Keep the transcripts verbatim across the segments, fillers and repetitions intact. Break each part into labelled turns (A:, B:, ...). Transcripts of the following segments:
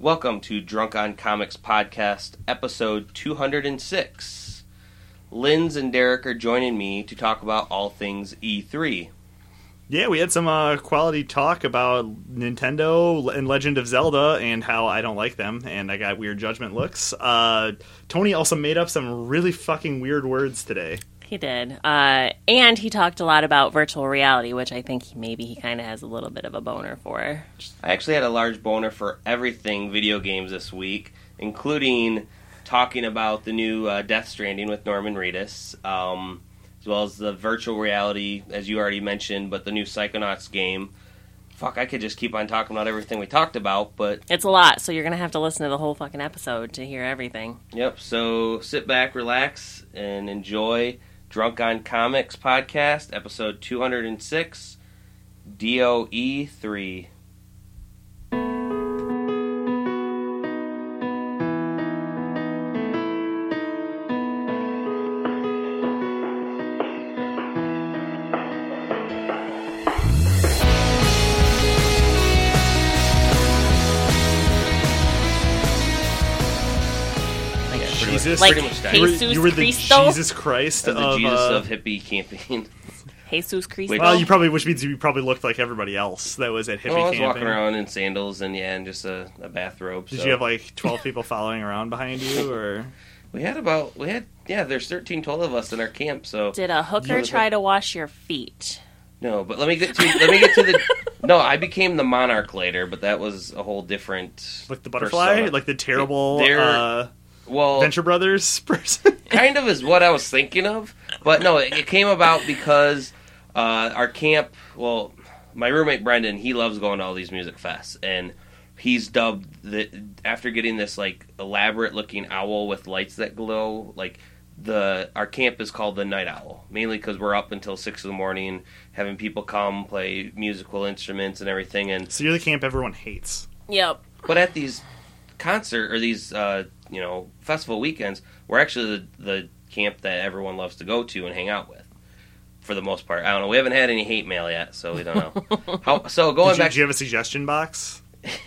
A: Welcome to Drunk on Comics Podcast, episode two hundred six. Linz and Derek are joining me to talk about all things E three.
B: Yeah, we had some uh, quality talk about Nintendo and Legend of Zelda and how I don't like them, and I got weird judgment looks. Uh, Tony also made up some really fucking weird words today.
C: He did. Uh, and he talked a lot about virtual reality, which I think maybe he kind of has a little bit of a boner for.
A: I actually had a large boner for everything video games this week, including talking about the new uh, Death Stranding with Norman Reedus, um, as well as the virtual reality, as you already mentioned, but the new Psychonauts game. Fuck, I could just keep on talking about everything we talked about, but...
C: It's a lot, so you're going to have to listen to the whole fucking episode to hear everything.
A: Yep, so sit back, relax, and enjoy Drunk on Comics Podcast, episode two hundred six, D O E three.
B: Jesus,
C: like
A: pretty much died.
B: you were,
C: Jesus
B: you were the
C: Cristo?
B: Jesus Christ
A: Of the
B: of,
A: Jesus
B: uh,
A: of hippie camping.
C: Jesus Cristo.
B: well, you probably, which means you probably looked like everybody else that was at hippie
A: Well, I was
B: camping.
A: walking around in sandals and yeah, and just a, a bathrobe.
B: Did
A: so.
B: you have like twelve people following around behind you, or
A: We had about we had yeah. There's thirteen total of us in our camp. So
C: Did a hooker
A: You-
C: try to wash your feet?
A: no, but let me get to let me get to the no. I became the monarch later, but that was a whole different
B: like the butterfly,
A: persona.
B: like the terrible
A: They're-
B: uh,
A: well,
B: Venture Brothers person?
A: kind of is what I was thinking of, but no, it, it came about because uh, our camp. Well, my roommate Brendan, he loves going to all these music fests, and he's dubbed the after getting this like elaborate looking owl with lights that glow. Like the our camp is called the Night Owl, mainly because we're up until six in the morning, having people come play musical instruments and everything. And
B: So you're the camp everyone hates.
C: Yep.
A: but at these concert or these uh, you know festival weekends, we're actually the, the camp that everyone loves to go to and hang out with. For the most part, I don't know. We haven't had any hate mail yet, so we don't know. How, so going
B: Did you,
A: back,
B: did you have a suggestion box?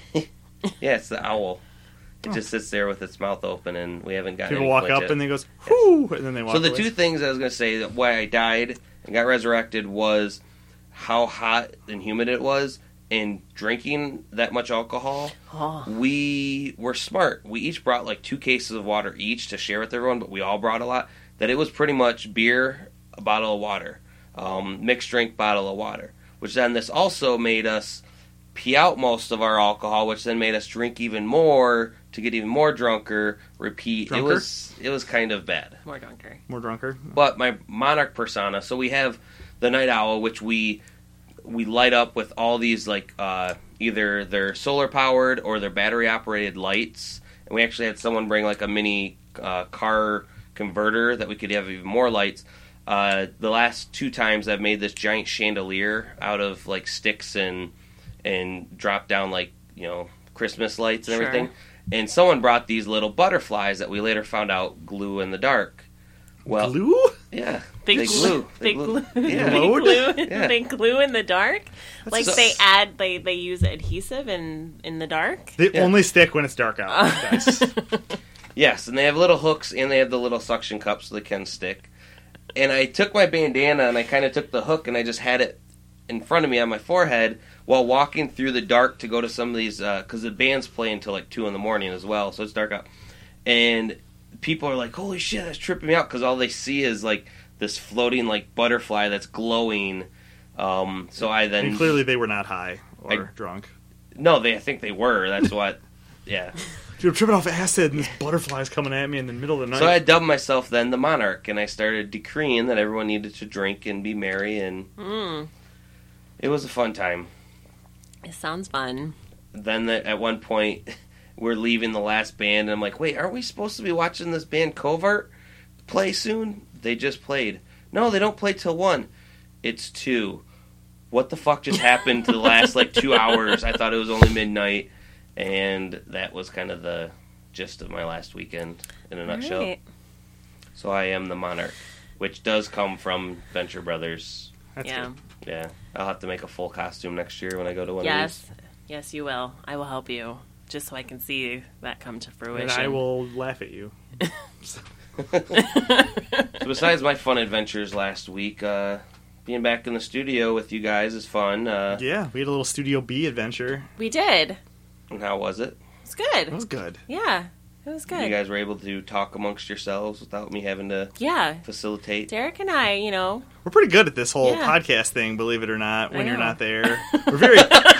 A: yeah, it's the owl. It just sits there with its mouth open, and we haven't gotten.
B: People
A: any
B: walk
A: complaints
B: up
A: yet.
B: and they goes, whoo, and then they walk
A: So the
B: away.
A: two things I was going to say that why I died and got resurrected was how hot and humid it was, and drinking that much alcohol.
C: Oh.
A: We were smart. We each brought like two cases of water each to share with everyone, but we all brought a lot. That it was pretty much beer, a bottle of water, um, mixed drink, bottle of water. Which then this also made us pee out most of our alcohol, which then made us drink even more to get even more drunker. Repeat.
B: Drunker?
A: It was it was kind of bad.
C: More drunker.
B: More drunker.
A: But my monarch persona, so we have the Night Owl, which we we light up with all these like uh, either they're solar powered or they're battery operated lights, and we actually had someone bring like a mini uh, car converter that we could have even more lights. Uh, the last two times I've made this giant chandelier out of like sticks and and dropped down like you know Christmas lights and
C: Sure.
A: everything. And someone brought these little butterflies that we later found out glue in the dark. Well,
B: Glue?
A: yeah,
C: They,
A: they
C: glue.
A: glue.
C: They glue.
A: Yeah.
C: They
B: Glowed?
C: glue.
A: Yeah.
C: They glue in the dark. Like
A: so-
C: they add. They they use adhesive in in the dark.
B: They
A: Yeah.
B: only stick when it's dark out, guys.
A: Yes, and they have little hooks and they have the little suction cups so they can stick. And I took my bandana and I kind of took the hook and I just had it in front of me on my forehead while walking through the dark to go to some of these, because the band's play until like two in the morning as well, so it's dark out. And people are like, holy shit, that's tripping me out, because all they see is like this floating like butterfly that's glowing. Um, so I then...
B: And clearly they were not high or
A: I-
B: drunk.
A: No, they I think they were, that's what... Yeah.
B: Dude, I'm tripping off acid and this butterfly's coming at me in the middle of the night.
A: So I dubbed myself then the monarch, and I started decreeing that everyone needed to drink and be merry, and
C: Mm,
A: it was a fun time.
C: it sounds fun.
A: Then the, at one point, we're leaving the last band, and I'm like, wait, aren't we supposed to be watching this band Covert play soon? They just played. No, they don't play till one. It's two. What the fuck just happened to the last, like, two hours? I thought it was only midnight, and that was kind of the gist of my last weekend in a nutshell.
C: Right.
A: So I am the monarch, which does come from Venture Brothers.
B: That's
C: Yeah.
B: good.
A: Yeah, I'll have to make a full costume next year when I go to one
C: Yes.
A: of these.
C: Yes, you will. I will help you. just so I can see that come to
B: And
C: fruition.
B: I will laugh at you.
A: So besides my fun adventures last week, uh, being back in the studio with you guys is fun. Uh,
B: Yeah, we had a little Studio B adventure.
C: We did.
A: and how was it?
C: It's good.
B: It was good.
C: Yeah, it was good.
A: You guys were able to talk amongst yourselves without me having to
C: yeah.
A: facilitate.
C: Derek and I, you know,
B: We're pretty good at this whole
C: Yeah.
B: podcast thing, believe it or not, when
C: I
B: you're
C: know.
B: not there. We're very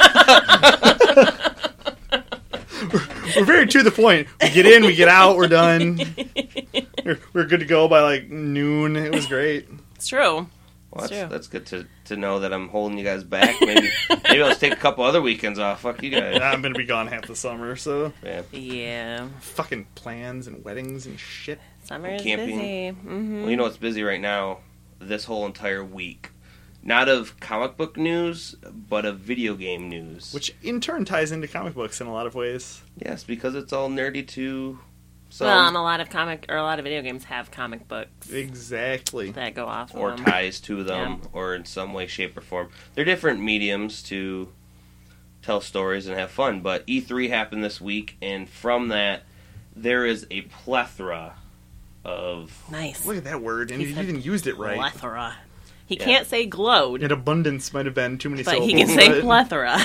B: we're, we're very to the point. We get in, we get out, we're done. We're, we're good to go by like noon. It was great.
C: it's true.
A: Well,
C: It's
A: that's,
C: true.
A: that's good to, to know that I'm holding you guys back. Maybe maybe I'll just take a couple other weekends off. Fuck you guys.
B: I'm gonna be gone half the summer, so
A: Yeah.
C: Yeah.
B: fucking plans and weddings and shit.
C: Summer is
A: Camping.
C: busy. Mm-hmm.
A: Well, you know what's busy right now? This whole entire week. Not of comic book news, but of video game news.
B: Which in turn ties into comic books in a lot of ways.
A: Yes, because it's all nerdy too. So,
C: Well, and a lot of comic or a lot of video games have comic books
B: Exactly.
C: that go off of
A: or
C: them.
A: ties to them, or in some way, shape, or form. They're different mediums to tell stories and have fun. But E three happened this week, and from that, there is a plethora of...
C: Nice.
B: Look at that word, and
C: He
B: you
C: said
B: even used it right.
C: Plethora. He
A: Yeah.
C: can't say glowed,
B: And abundance might have been too many
C: but
B: syllables.
C: he can say
B: but-
C: plethora.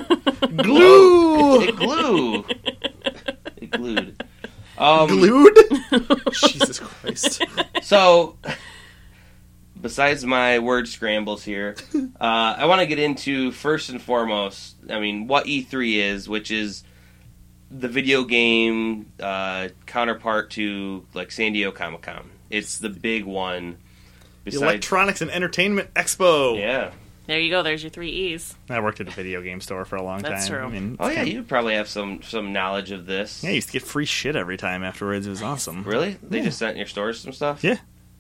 B: Glue!
A: It glue! It glued. Um,
B: Glued? Jesus Christ.
A: So, besides my word scrambles here, uh, I want to get into, first and foremost, I mean, what E three is, which is the video game uh, counterpart to, like, San Diego Comic-Con. It's the big one.
B: The
A: Besides,
B: Electronics and Entertainment Expo.
A: yeah.
C: There you go. There's your three E's.
B: I worked at a video game store for a long
C: That's
B: time.
C: true.
B: I mean,
A: Oh,
B: it's
A: yeah,
B: kind
A: you probably have some, some knowledge of this.
B: of- yeah, I used to get free shit every time afterwards. It was awesome.
A: Really? They
B: Yeah.
A: just sent your stores some stuff?
B: Yeah.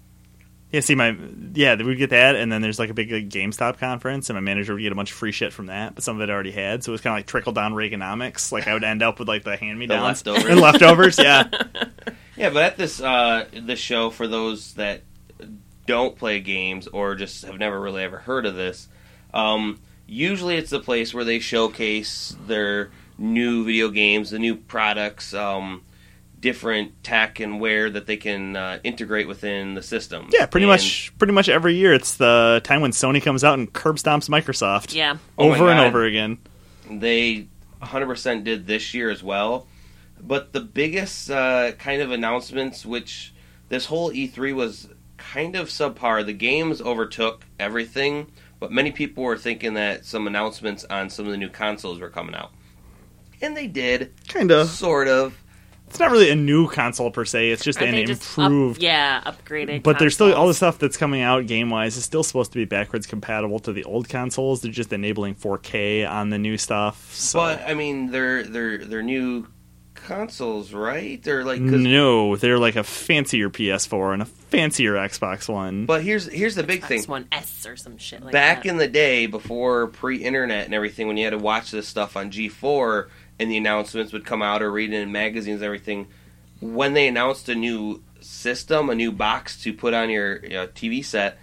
B: Yeah, see, my yeah, we'd get that, and then there's like a big like, GameStop conference, and my manager would get a bunch of free shit from that, but some of it I already had, so it was kind of like trickle down Reaganomics. Like I would end up with like the hand me downs
A: The leftovers.
B: and leftovers. Yeah,
A: Yeah, but at this uh, this show, for those that don't play games or just have never really ever heard of this, um, usually it's the place where they showcase their new video games, the new products, um, different tech and wear that they can uh, integrate within the system.
B: yeah, pretty
A: And-
B: much, pretty much every year it's the time when Sony comes out and curb stomps Microsoft.
C: Yeah.
A: Oh my
B: over and
A: God.
B: over again.
A: They one hundred percent did this year as well. But the biggest uh, kind of announcements, which this whole E three was kind of subpar. The games overtook everything, but many people were thinking that some announcements on some of the new consoles were coming out. And they did,
B: Kind of.
A: sort of.
B: It's not really a new console per se. It's just
C: Aren't
B: an
C: they just up-
B: improved.
C: yeah, upgraded.
B: But there's still all the
C: consoles?
B: stuff that's coming out game wise is still supposed to be backwards compatible to the old consoles. They're just enabling four K on the new stuff. So.
A: But, I mean, they're, they're, they're new consoles, right? They're like... 'cause-
B: no, they're like a fancier P S four and a fancier Xbox One.
A: But here's here's the big thing.
C: Xbox One S or some shit like
A: Back
C: that.
A: in the day, before pre-internet and everything, when you had to watch this stuff on G four and the announcements would come out or read it in magazines and everything, when they announced a new system, a new box to put on your you know, T V set,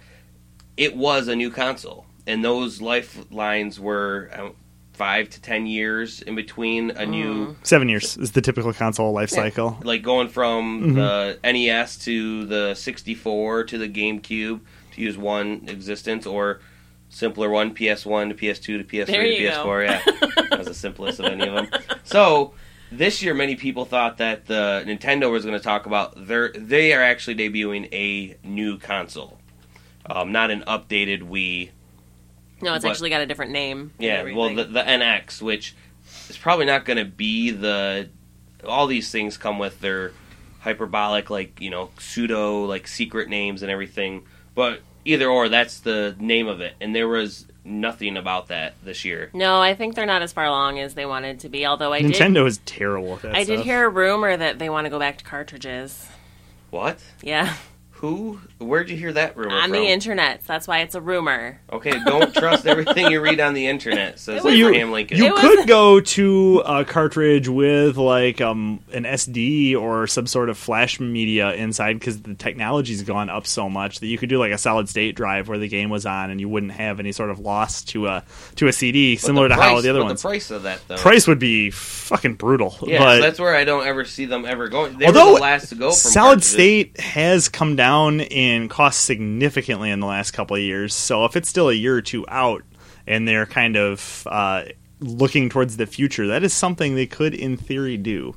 A: it was a new console. And those lifelines were um, five to ten years in between a new...
B: Seven years is the typical console life cycle.
A: Like going from
B: Mm-hmm.
A: the N E S to the sixty-four to the GameCube, to use one existence, or simpler one, P S one to P S two to P S three
C: There
A: to
C: you
A: P S four.
C: go.
A: Yeah, that was the simplest of any of them. So this year, many people thought that the Nintendo was going to talk about their. They are actually debuting a new console, um, not an updated Wii.
C: No, it's
A: but-
C: actually got a different name. and
A: Yeah, well,
C: everything.
A: the, the N X, which is probably not going to be the. All these things come with their hyperbolic, like, you know, pseudo, like, secret names and everything. But either or, that's the name of it. And there was nothing about that this year.
C: No, I think they're not as far along as they wanted to be. Although I did,
B: Nintendo is terrible at that
C: I
B: stuff.
C: did hear a rumor that they want to go back to cartridges.
A: What?
C: Yeah,
A: Who? Where'd you hear that rumor
C: On
A: from?
C: the internet. That's why it's a rumor.
A: Okay, don't trust everything you read on the internet, says
C: It was-
A: Abraham Lincoln.
B: You
C: It was-
B: could go to a cartridge with like um, an S D or some sort of flash media inside because the technology's gone up so much that you could do like a solid state drive where the game was on and you wouldn't have any sort of loss to a to a C D,
A: But
B: similar
A: the
B: to
A: price,
B: how the other
A: but
B: ones.
A: the price of that, though.
B: Price would be fucking brutal.
A: Yeah,
B: but
A: so that's where I don't ever see them ever going. They
B: although
A: were the last to go from
B: solid
A: cartridges.
B: state has come down in cost significantly in the last couple of years, so if it's still a year or two out and they're kind of uh, looking towards the future, that is something they could in theory do.
C: Oh,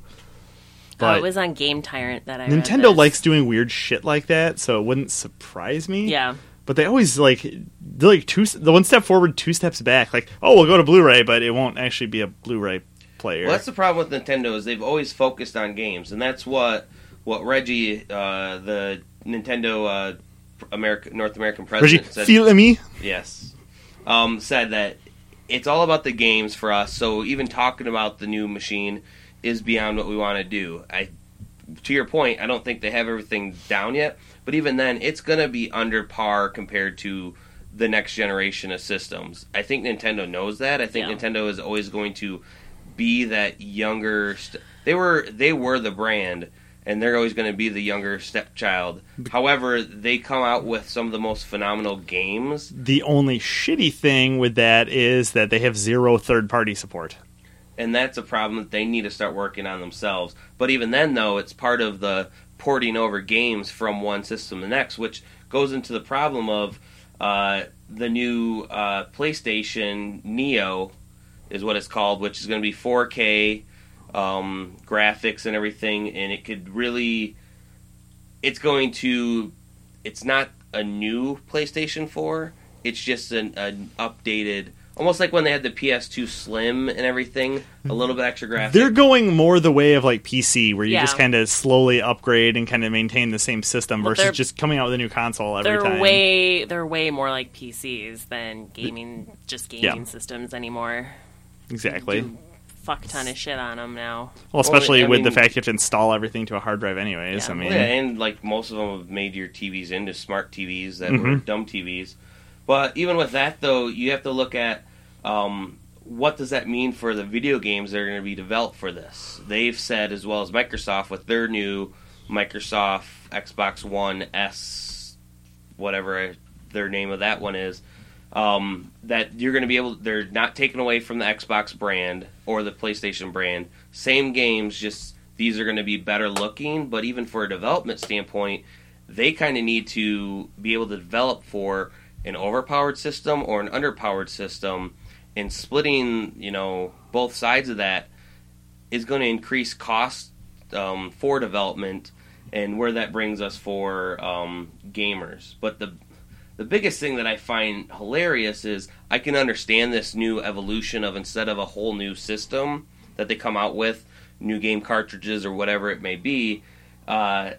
B: But
C: it was on Game Tyrant that I read
B: Nintendo
C: this.
B: likes doing weird shit like that, so it wouldn't surprise me.
C: Yeah.
B: But they always like they're like two the one step forward, two steps back. Like, oh, we'll go to Blu-ray, but it won't actually be a Blu-ray player.
A: Well, that's the problem with Nintendo is they've always focused on games, and that's what what Reggie, uh, the Nintendo uh, America, North American
B: Reggie,
A: president, said.
B: feel me?
A: Yes, um, said that it's all about the games for us. So even talking about the new machine is beyond what we want to do. I, to your point, I don't think they have everything down yet. But even then, it's going to be under par compared to the next generation of systems. I think Nintendo knows that. I think
C: Yeah.
A: Nintendo is always going to be that younger. St- they were they were the brand, and they're always going to be the younger stepchild. However, they come out with some of the most phenomenal games.
B: The only shitty thing with that is that they have zero third-party support.
A: And that's a problem that they need to start working on themselves. But even then, though, it's part of the porting over games from one system to the next, which goes into the problem of uh, the new uh, PlayStation Neo, is what it's called, which is going to be four K um, graphics and everything, and it could really... It's going to... It's not a new PlayStation four, it's just an, an updated... Almost like when they had the P S two Slim and everything, a little bit extra graphics.
B: They're going more the way of like P C, where you
C: Yeah.
B: just kind of slowly upgrade and kind of maintain the same system
C: Well,
B: versus
C: they're-
B: just coming out with a new console every
C: They're
B: time.
C: way they're way more like P Cs than gaming, just gaming
B: Yeah.
C: systems anymore.
B: Exactly.
C: Do fuck ton of shit on them now.
B: Well, especially
A: Well, I
B: with the
A: mean-
B: fact you have to install everything to a hard drive anyways.
C: Yeah.
B: I mean,
A: Yeah, and like most of them have made your T Vs into smart T Vs that were
B: Mhm.
A: dumb T Vs. But even with that, though, you have to look at um, what does that mean for the video games that are going to be developed for this. They've said, as well as Microsoft, with their new Microsoft Xbox One S, whatever their name of that one is, um, that you're going to be able. They're not taking away from the Xbox brand or the PlayStation brand. Same games, just these are going to be better looking. But even for a development standpoint, they kind of need to be able to develop for an overpowered system or an underpowered system, and splitting, you know, both sides of that is going to increase cost um, for development, and where that brings us for um, gamers. But the the biggest thing that I find hilarious is I can understand this new evolution of, instead of a whole new system that they come out with, new game cartridges or whatever it may be, uh,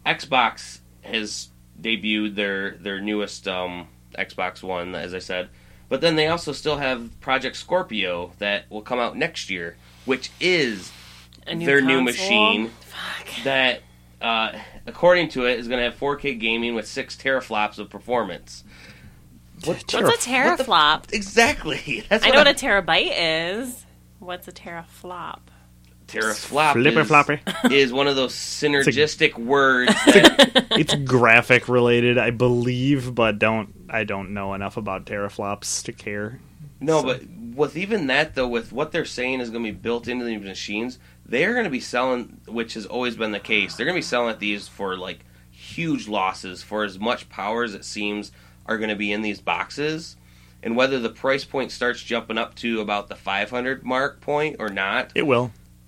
A: Xbox has debuted their their newest um, Xbox One, as I said. But then they also still have Project Scorpio that will come out next year, which is
C: A new
A: their new
C: console?
A: machine
C: Fuck.
A: that, uh, according to it, is going to have four K gaming with six teraflops of performance. What,
B: Terra-
C: What's a teraflop?
A: exactly. That's
C: I
A: what
C: know what
A: I-
C: a terabyte is. What's a teraflop?
A: teraflop
B: Flipper
A: is,
B: floppy.
A: is one of those synergistic words that
B: It's graphic related, I believe, but don't I don't know enough about teraflops to care.
A: No,
B: So-
A: but with even that, though, with what they're saying is going to be built into these machines, they're going to be selling, which has always been the case, they're going to be selling at these for, like, huge losses for as much power as it seems are going to be in these boxes. And whether the price point starts jumping up to about the five hundred mark point or not,
B: It will.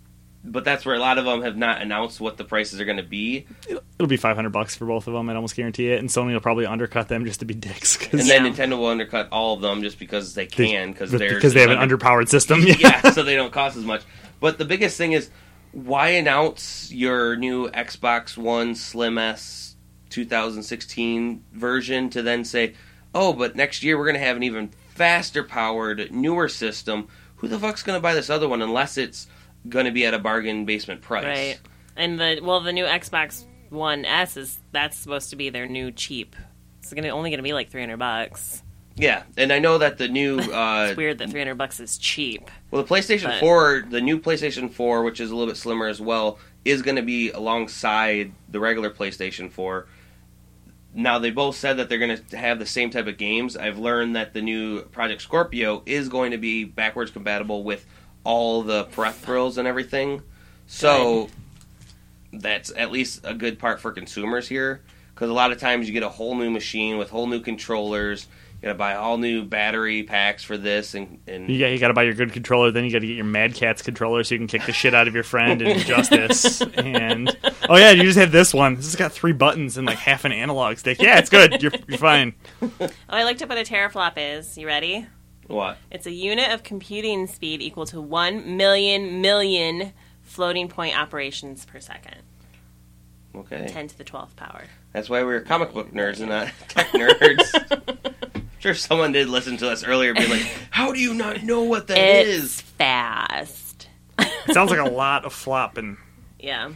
A: but that's where a lot of them have not announced what the prices are going to be.
B: It'll be five hundred bucks for both of them. I'd almost guarantee it. And Sony will probably undercut them just to be dicks. Cause
A: And then
C: Yeah.
A: Nintendo will undercut all of them just because they
B: they-
A: can, because
B: but-
A: they're
B: because they have an underpowered system. Yeah.
A: yeah, so they don't cost as much. But the biggest thing is, why announce your new Xbox One Slim S twenty sixteen version to then say, oh, but next year we're going to have an even faster powered, newer system. Who the fuck's going to buy this other one unless it's going to be at a bargain basement price?
C: Right. And the well, the new Xbox One S is that's supposed to be their new cheap. It's gonna only going to be like three hundred bucks.
A: Yeah, and I know that the new... Uh,
C: it's weird that three hundred bucks is cheap.
A: Well, the PlayStation
C: but...
A: four, the new PlayStation four, which is a little bit slimmer as well, is going to be alongside the regular PlayStation four. Now, they both said that they're going to have the same type of games. I've learned that the new Project Scorpio is going to be backwards compatible with all the peripherals and everything. So, good. That's at least a good part for consumers here. Because a lot of times you get a whole new machine with whole new controllers. You gotta buy all new battery packs for this, and, and
B: yeah, you gotta buy your good controller. Then you gotta get your Mad Catz controller so you can kick the shit out of your friend in Injustice. And oh yeah, you just have this one. This has got three buttons and like half an analog stick. Yeah, it's good. You're you're fine.
C: Oh, I looked up what a teraflop is. You ready?
A: What?
C: It's a unit of computing speed equal to one million million floating point operations per second.
A: Okay.
C: Ten to the twelfth power.
A: That's why we're comic book nerds and not tech nerds. Sure, someone did listen to us earlier, being like, "How do you not know what that
C: it's
A: is?"
C: It's fast.
B: It sounds like a lot of flopping.
C: Yeah.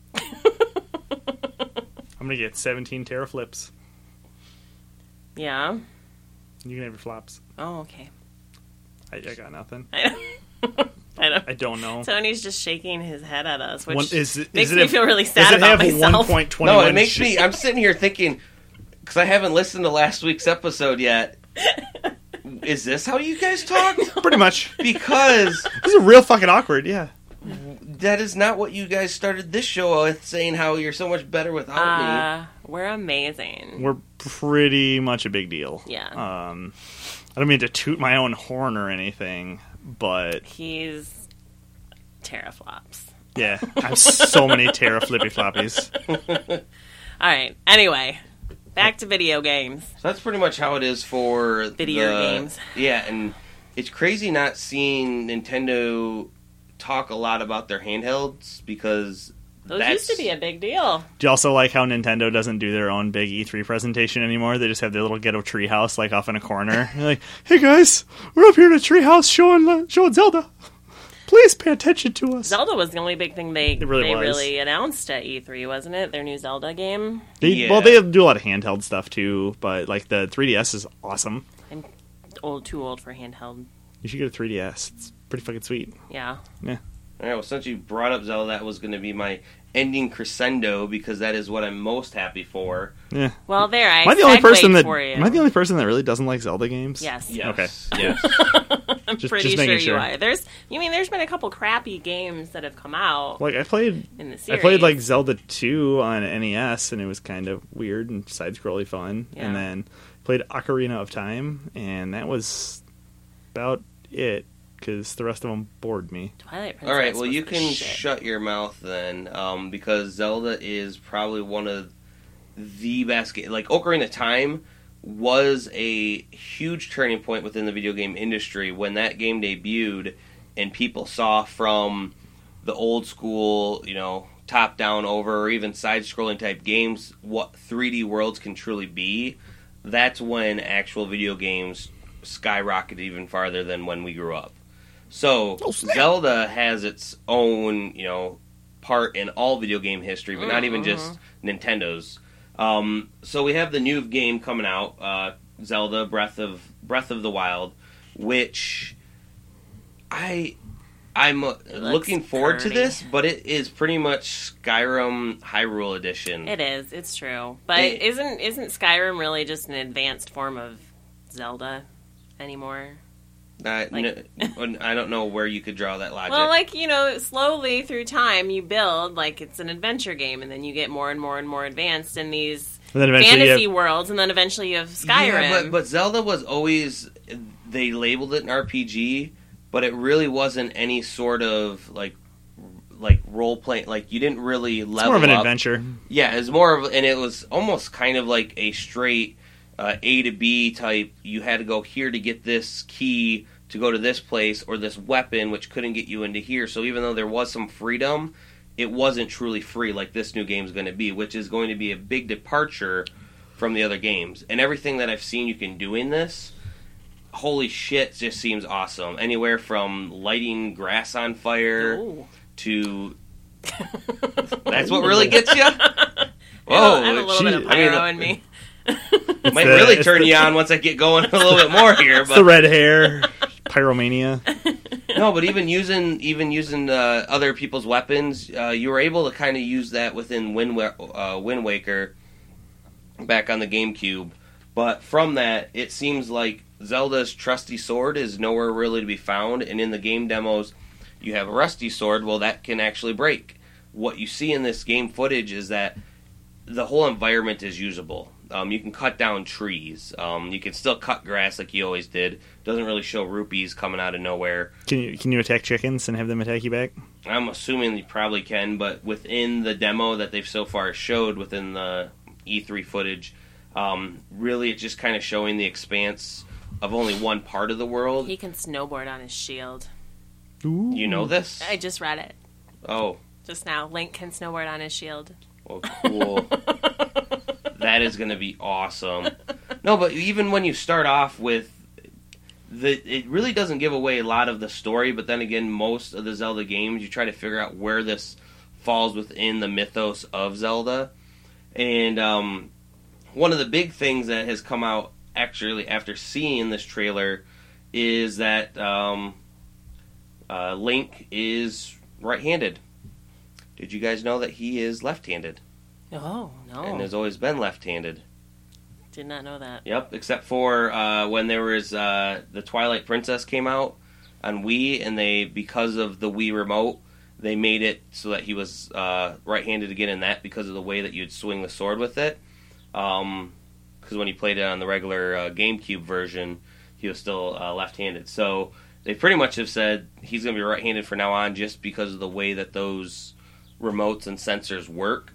B: I'm gonna get seventeen teraflips.
C: Yeah.
B: You can have your flops.
C: Oh, okay.
B: I, I got nothing.
C: I don't, I don't.
B: I don't know.
C: Tony's just shaking his head at us, which
B: one, is, is
C: makes
B: it
C: me
B: a,
C: feel really sad
B: does it
C: about
B: have
C: myself.
B: one point two one
A: No, it makes
B: sh-
A: me. I'm sitting here thinking because I haven't listened to last week's episode yet. Is this how you guys talk?
B: Pretty much.
A: Because
B: this is real fucking awkward. Yeah.
A: That is not what you guys started this show with, saying how you're so much better without
C: uh,
A: me.
C: We're amazing.
B: We're pretty much a big deal.
C: Yeah.
B: Um, I don't mean to toot my own horn or anything, but
C: he's teraflops.
B: Yeah, I have so many teraflippy floppies.
C: All right. Anyway, back to video games.
A: So that's pretty much how it is for
C: video
A: the,
C: games.
A: Yeah, and it's crazy not seeing Nintendo talk a lot about their handhelds because
C: those
A: that's...
C: used to be a big deal.
B: Do you also like how Nintendo doesn't do their own big E three presentation anymore? They just have their little ghetto treehouse like off in a corner. They're like, hey guys, we're up here in a treehouse showing uh, showing Zelda. Please pay attention to us.
C: Zelda was the only big thing they
B: it really
C: they
B: was.
C: really announced at E three, wasn't it? Their new Zelda game.
B: They,
A: yeah.
B: Well, they do a lot of handheld stuff too, but like the three D S is awesome.
C: I'm old, too old for handheld.
B: You should get a three D S. It's pretty fucking sweet.
C: Yeah.
B: Yeah.
A: All right, well, since you brought up Zelda, that was going to be my ending crescendo because that is what I'm most happy for.
B: Yeah.
C: Well, there, I
B: am I the only person that
C: for you.
B: am I the only person that really doesn't like Zelda games?
C: Yes.
A: Yes.
B: Okay.
A: Yes.
C: I'm
B: Just-
C: pretty
B: just
C: sure
B: making
C: you
B: sure.
C: are. There's, you mean, there's been a couple crappy games that have come out
B: Like I played
C: in the
B: I
C: series.
B: played like Zelda two on N E S and it was kind of weird and side-scrolly fun.
C: Yeah.
B: And then played Ocarina of Time and that was about it because the rest of them bored me.
C: Twilight Princess.
A: All right, well,
C: was
A: you
C: the
A: can
C: shit.
A: shut your mouth then, um, because Zelda is probably one of the best games. Like, Ocarina of Time was a huge turning point within the video game industry when that game debuted and people saw from the old school, you know, top-down over or even side-scrolling type games what three D worlds can truly be. That's when actual video games skyrocketed even farther than when we grew up. So,
B: Oh, snap.
A: Zelda has its own, you know, part in all video game history, but not even just Nintendo's. Um, so we have the new game coming out, uh, Zelda Breath of Breath of the Wild, which I I'm uh, looking forward
C: pretty.
A: to this, but it is pretty much Skyrim Hyrule Edition.
C: It is. It's true. But
A: It-
C: isn't isn't Skyrim really just an advanced form of Zelda anymore?
A: Uh,
C: like-
A: n- I don't know where you could draw that logic.
C: Well, like, you know, slowly through time you build, like, it's an adventure game, and then you get more and more and more advanced in these
B: And then eventually
C: fantasy
B: you have,
C: worlds, and then eventually you have Skyrim.
A: Yeah, but, but Zelda was always, they labeled it an R P G, but it really wasn't any sort of, like, like role playing. Like, you didn't really level
B: it's more of an
A: up.
B: adventure.
A: Yeah, it's more of, and it was almost kind of like a straight uh, A to B type. You had to go here to get this key to go to this place, or this weapon, which couldn't get you into here. So even though there was some freedom, it wasn't truly free like this new game's going to be, which is going to be a big departure from the other games. And everything that I've seen you can do in this, holy shit, just seems awesome. Anywhere from lighting grass on fire
C: Ooh.
A: to... That's what really gets you? Whoa,
C: I have a little
B: she-
C: bit of
A: I mean,
C: pyro in me.
A: might
B: the-
A: really
B: it's
A: turn
B: the-
A: you on once I get going a little bit more here.
B: It's the
A: But
B: red hair, pyromania.
A: no, but even using even using uh, other people's weapons, uh, you were able to kind of use that within Wind, Wa- uh, Wind Waker back on the GameCube. But from that, it seems like Zelda's trusty sword is nowhere really to be found, and in the game demos, you have a rusty sword. Well, that can actually break. What you see in this game footage is that the whole environment is usable. Um, you can cut down trees. Um, you can still cut grass like you always did. Doesn't really show rupees coming out of nowhere.
B: Can you can you attack chickens and have them attack you back?
A: I'm assuming you probably can, but within the demo that they've so far showed within the E three footage, um, really it's just kind of showing the expanse of only one part of the world.
C: He can snowboard on his shield.
B: Ooh.
A: You know this?
C: I just read it
A: Oh,
C: just now. Link can snowboard on his shield.
A: well, cool. That is going to be awesome. No, but even when you start off with the, it really doesn't give away a lot of the story. But then again, most of the Zelda games, you try to figure out where this falls within the mythos of Zelda. And um, one of the big things that has come out actually after seeing this trailer is that um, uh, Link is right-handed. Did you guys know that he is left-handed?
C: Oh no!
A: And has always been left-handed.
C: Did not know that.
A: Yep, except for uh, when there was uh, the Twilight Princess came out on Wii, and they, because of the Wii remote, they made it so that he was uh, right-handed again in that because of the way that you'd swing the sword with it. Because um, when he played it on the regular uh, GameCube version, he was still uh, left-handed. So they pretty much have said he's going to be right-handed from now on just because of the way that those remotes and sensors work.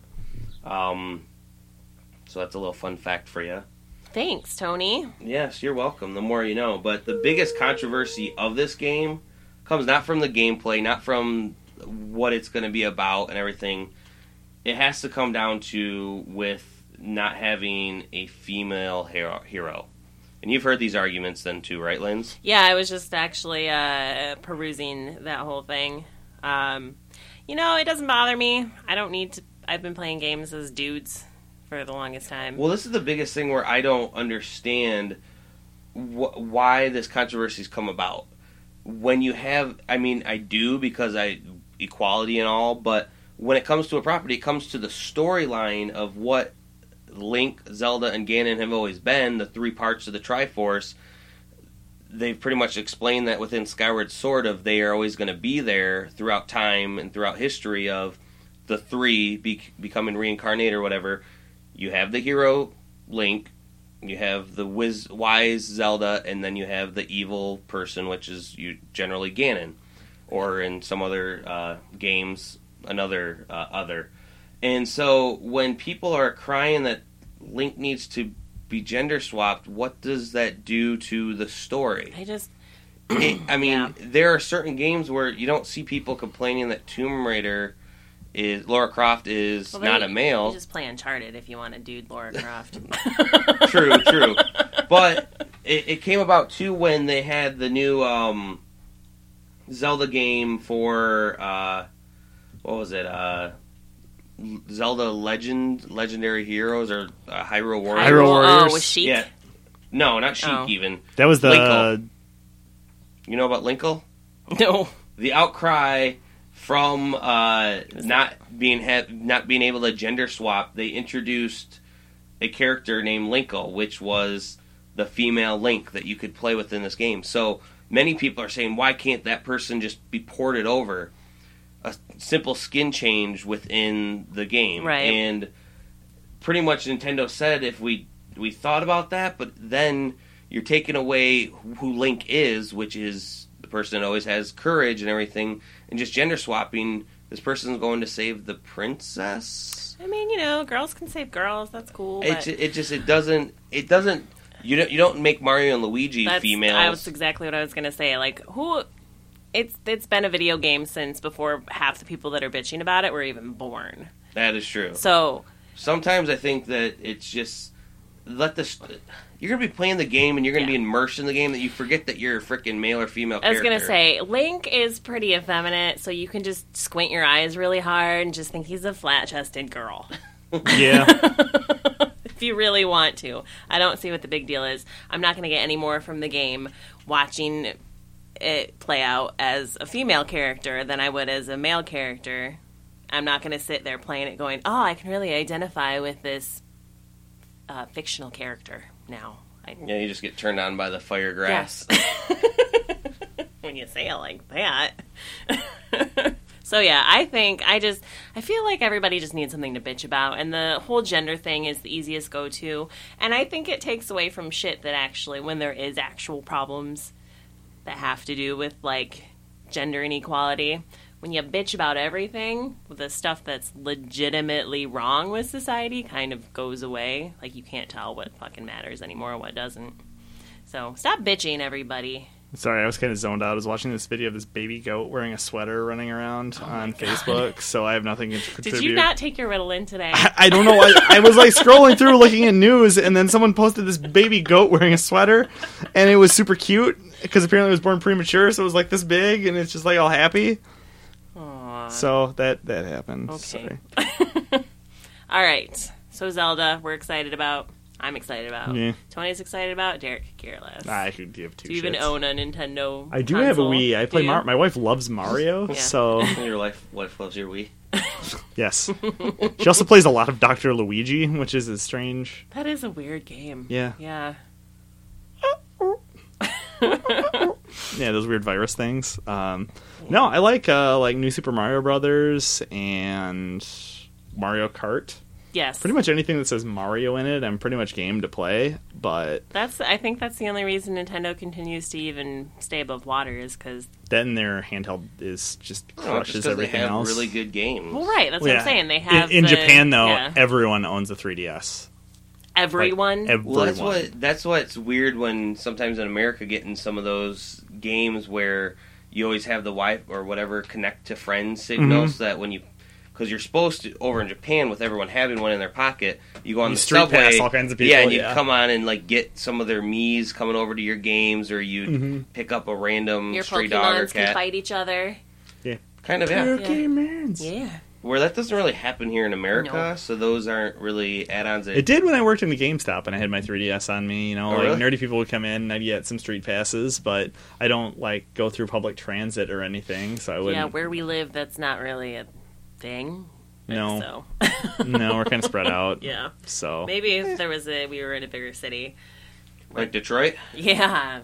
A: Um, so that's a little fun fact for you.
C: Thanks, Tony.
A: Yes, you're welcome. The more you know. But the biggest controversy of this game comes not from the gameplay, not from what it's going to be about and everything. It has to come down to with not having a female hero. hero. And you've heard these arguments then too, right, Linz?
C: Yeah, I was just actually uh, perusing that whole thing. Um, you know, it doesn't bother me. I don't need to. I've been playing games as dudes for the longest time.
A: Well, this is the biggest thing where I don't understand wh- why this controversy's come about. When you have, I mean, I do because I equality and all, but when it comes to a property, it comes to the storyline of what Link, Zelda, and Ganon have always been, the three parts of the Triforce. They've pretty much explained that within Skyward Sword of they are always going to be there throughout time and throughout history of the three be- becoming reincarnated or whatever. You have the hero Link, you have the wiz- wise Zelda, and then you have the evil person, which is you generally Ganon, or in some other uh, games, another uh, other. And so when people are crying that Link needs to be gender swapped, what does that do to the story?
C: I just,
A: It, I mean,
C: Yeah.
A: there are certain games where you don't see people complaining that Tomb Raider is Lara Croft is
C: well,
A: not
C: then
A: a male.
C: You just play Uncharted if you want a dude Lara Croft.
A: True, true. But it, it came about too when they had the new um, Zelda game for uh, what was it? Uh, Zelda Legend, Legendary Heroes, or uh, Hyrule Warriors.
B: Hyrule Warriors.
C: Oh, with Sheik?
A: Yeah. No, not Sheik
C: Oh.
A: even.
B: That was the
A: Linkle. You know about Linkle?
C: No.
A: The outcry from uh, not being ha- not being able to gender swap, they introduced a character named Linkle, which was the female Link that you could play with in this game. So many people are saying, why can't that person just be ported over? A simple skin change within the game.
C: Right.
A: And pretty much Nintendo said if we we thought about that, but then you're taking away who Link is, which is the person that always has courage and everything, and just gender swapping, this person's going to save the princess.
C: I mean, you know, girls can save girls. That's cool.
A: It
C: But
A: ju- it just it doesn't it doesn't you don't you don't make Mario and Luigi
C: that's,
A: females.
C: That was exactly what I was going to say. Like, who... It's It's been a video game since before half the people that are bitching about it were even born.
A: That is true.
C: So...
A: Sometimes I think that it's just let this. You're gonna be playing the game and you're gonna
C: Yeah.
A: be immersed in the game that you forget that you're a freaking male or female.
C: I was
A: character.
C: going to say, Link is pretty effeminate, so you can just squint your eyes really hard and just think he's a flat-chested girl.
B: Yeah.
C: If you really want to. I don't see what the big deal is. I'm not going to get any more from the game watching it play out as a female character than I would as a male character. I'm not going to sit there playing it going, oh, I can really identify with this uh, fictional character now. I,
A: Yeah, you just get turned on by the fire grass.
C: Yes. When you say it like that. So yeah, I think I just I feel like everybody just needs something to bitch about, and the whole gender thing is the easiest go-to, and I think it takes away from shit that actually, when there is actual problems that have to do with like gender inequality, when you bitch about everything, the stuff that's legitimately wrong with society kind of goes away. Like you can't tell what fucking matters anymore and what doesn't. So stop bitching, everybody.
B: Sorry, I was kind of zoned out. I was watching this video of this baby goat wearing a sweater running around
C: Oh
B: on
C: my God.
B: Facebook, so I have nothing to contribute.
C: Did you not take your Ritalin today?
B: I, I don't know. I, I was like scrolling through looking at news, and then someone posted this baby goat wearing a sweater, and it was super cute because apparently it was born premature, so it was like this big, and it's just like all happy.
C: Aw.
B: So that that happened.
C: Okay.
B: Sorry.
C: All right. So Zelda, we're excited about. I'm excited about.
B: Yeah.
C: Tony's excited about. Derek could care less.
B: I could give two.
C: Do you even
B: shits.
C: own a Nintendo?
B: I do have a
C: console?
B: Wii. I play
C: Do you?
B: Mar- My wife loves Mario,
C: Yeah.
B: so
A: Your wife, wife loves your Wii.
B: yes. She also plays a lot of Doctor Luigi, which is a strange.
C: That is a weird game.
B: Yeah.
C: Yeah.
B: Yeah, those weird virus things. Um, no, I like uh, like New Super Mario Brothers and Mario Kart.
C: Yes.
B: Pretty much anything that says Mario in it, I'm pretty much game to play. But
C: That's. I think that's the only reason Nintendo continues to even stay above water is because.
B: then their handheld is just
A: No, just
B: crushes
A: 'cause they
B: everything
A: have
B: else.
A: really good games.
C: Well, right. That's
B: Well,
C: what I'm
B: yeah.
C: saying. They have
B: in, in
C: the-
B: Japan though,
C: yeah.
B: everyone owns a three D S.
C: everyone.
B: Like, everyone.
A: Well, that's what that's what's weird when sometimes in America getting some of those games where you always have the Wi or whatever connect to friends signals
B: Mm-hmm.
A: that when you because you're supposed to over in Japan with everyone having one in their pocket, you go on
B: You
A: the
B: street
A: subway,
B: pass all kinds of people,
A: yeah, and you
B: yeah.
A: come on and like get some of their Mii's coming over to your games, or you
B: Mm-hmm.
A: pick up a random
C: Your
A: stray dog or
C: Pokemons can
A: cat.
C: fight each other.
A: Kind of, yeah.
B: Pokemons.
C: Yeah.
A: Where that doesn't really happen here in America,
C: No.
A: so those aren't really add-ons. That,
B: It did when I worked in the GameStop and I had my three D S on me. You know,
A: Oh,
B: like
A: really?
B: nerdy people would come in and I'd get some street passes, but I don't like go through public transit or anything, so I wouldn't.
C: Yeah, where we live, that's not really a thing.
B: No.
C: So.
B: No, we're kind of spread out.
C: Yeah.
B: So
C: Maybe if there was a, we were in a bigger city.
A: like Detroit.
C: Yeah.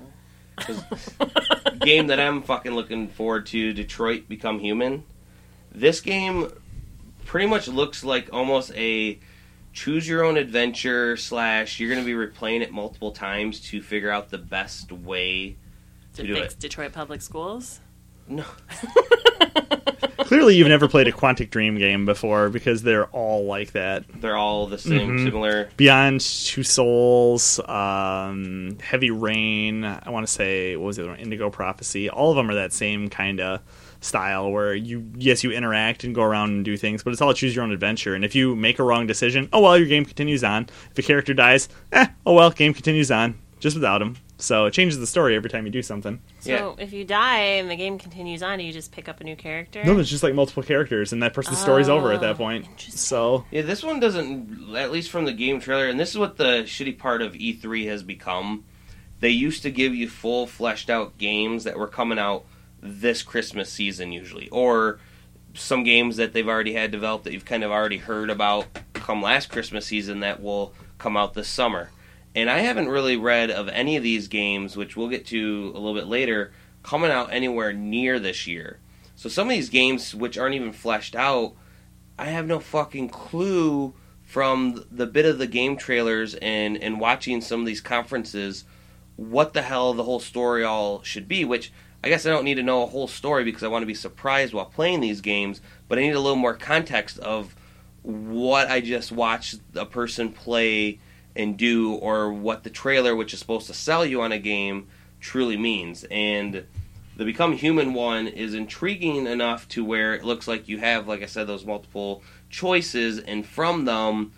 A: Game that I'm fucking looking forward to, Detroit Become Human. This game pretty much looks like almost a choose your own adventure slash you're going to be replaying it multiple times to figure out the best way to
C: To
A: do
C: fix
A: it.
C: Detroit Public Schools.
A: No.
B: clearly, you've never played a Quantic Dream game before because they're all like that.
A: They're all the same,
B: Mhm.
A: similar.
B: Beyond Two Souls, um, Heavy Rain. I want to say what was the other one? Indigo Prophecy. All of them are that same kind of style where you yes you interact and go around and do things, but it's all a choose your own adventure. And if you make a wrong decision, oh well, your game continues on. If a character dies, eh, oh well, game continues on just without him. So it changes the story every time you do something.
C: So
A: Yeah.
C: if you die and the game continues on, do you just pick up a new character?
B: No, there's just like multiple characters, and that person's story's over at that
C: Oh,
B: point.
C: interesting.
B: So
A: Yeah, this one doesn't, at least from the game trailer, and this is what the shitty part of E three has become. They used to give you full, fleshed out games that were coming out this Christmas season, usually. Or some games that they've already had developed that you've kind of already heard about come last Christmas season that will come out this summer. And I haven't really read of any of these games, which we'll get to a little bit later, coming out anywhere near this year. So some of these games, which aren't even fleshed out, I have no fucking clue from the bit of the game trailers and, and watching some of these conferences what the hell the whole story all should be, which I guess I don't need to know a whole story because I want to be surprised while playing these games, but I need a little more context of what I just watched a person play and do, or what the trailer, which is supposed to sell you on a game, truly means. And the Become Human one is intriguing enough to where it looks like you have, like I said, those multiple choices, and from them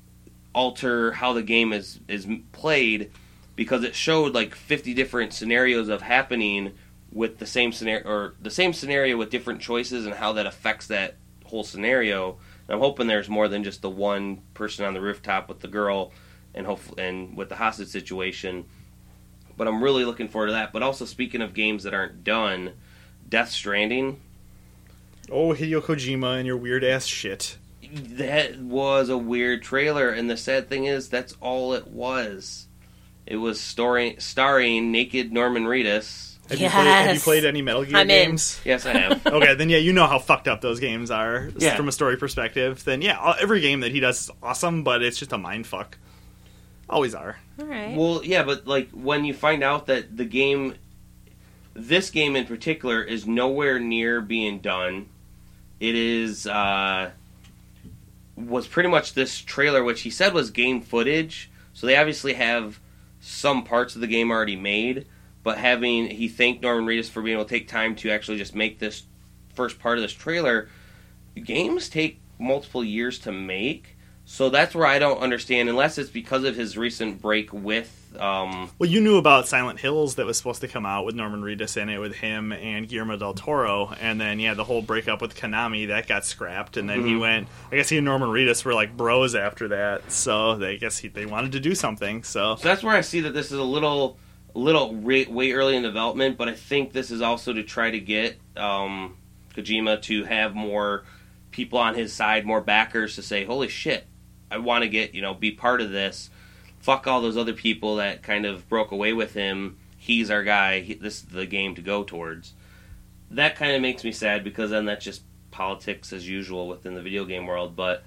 A: alter how the game is is played, because it showed like fifty different scenarios of happening with the same scenario, or the same scenario with different choices and how that affects that whole scenario. I'm hoping there's more than just the one person on the rooftop with the girl and hopefully, and with the hostage situation. But I'm really looking forward to that. But also, speaking of games that aren't done, Death Stranding.
B: Oh, Hideo Kojima and your weird-ass shit.
A: That was a weird trailer, and the sad thing is, that's all it was. It was story, starring naked Norman Reedus.
B: Have,
C: Yes.
B: you played, have you played any Metal Gear
C: I'm in.
B: games?
A: Yes, I have.
B: Okay, then yeah, you know how fucked up those games are
A: Yeah.
B: from a story perspective. Then yeah, every game that he does is awesome, but it's just a mind fuck. Always are.
C: All right.
A: Well, yeah, but like when you find out that the game, this game in particular, is nowhere near being done. It is, uh, was pretty much this trailer, which he said was game footage. So they obviously have some parts of the game already made. But having, he thanked Norman Reedus for being able to take time to actually just make this first part of this trailer. Games take multiple years to make. So that's where I don't understand, unless it's because of his recent break with... Um,
B: Well, you knew about Silent Hills that was supposed to come out with Norman Reedus in it, with him and Guillermo del Toro, and then yeah, the whole breakup with Konami that got scrapped, and then
A: Mm-hmm.
B: he went. I guess he and Norman Reedus were like bros after that, so they I guess he, they wanted to do something. So
A: so that's where I see that this is a little, a little re- way early in development, but I think this is also to try to get um, Kojima to have more people on his side, more backers to say, "Holy shit, I want to get you know be part of this." Fuck all those other people that kind of broke away with him. He's our guy. He, this is the game to go towards. That kind of makes me sad because then that's just politics as usual within the video game world. But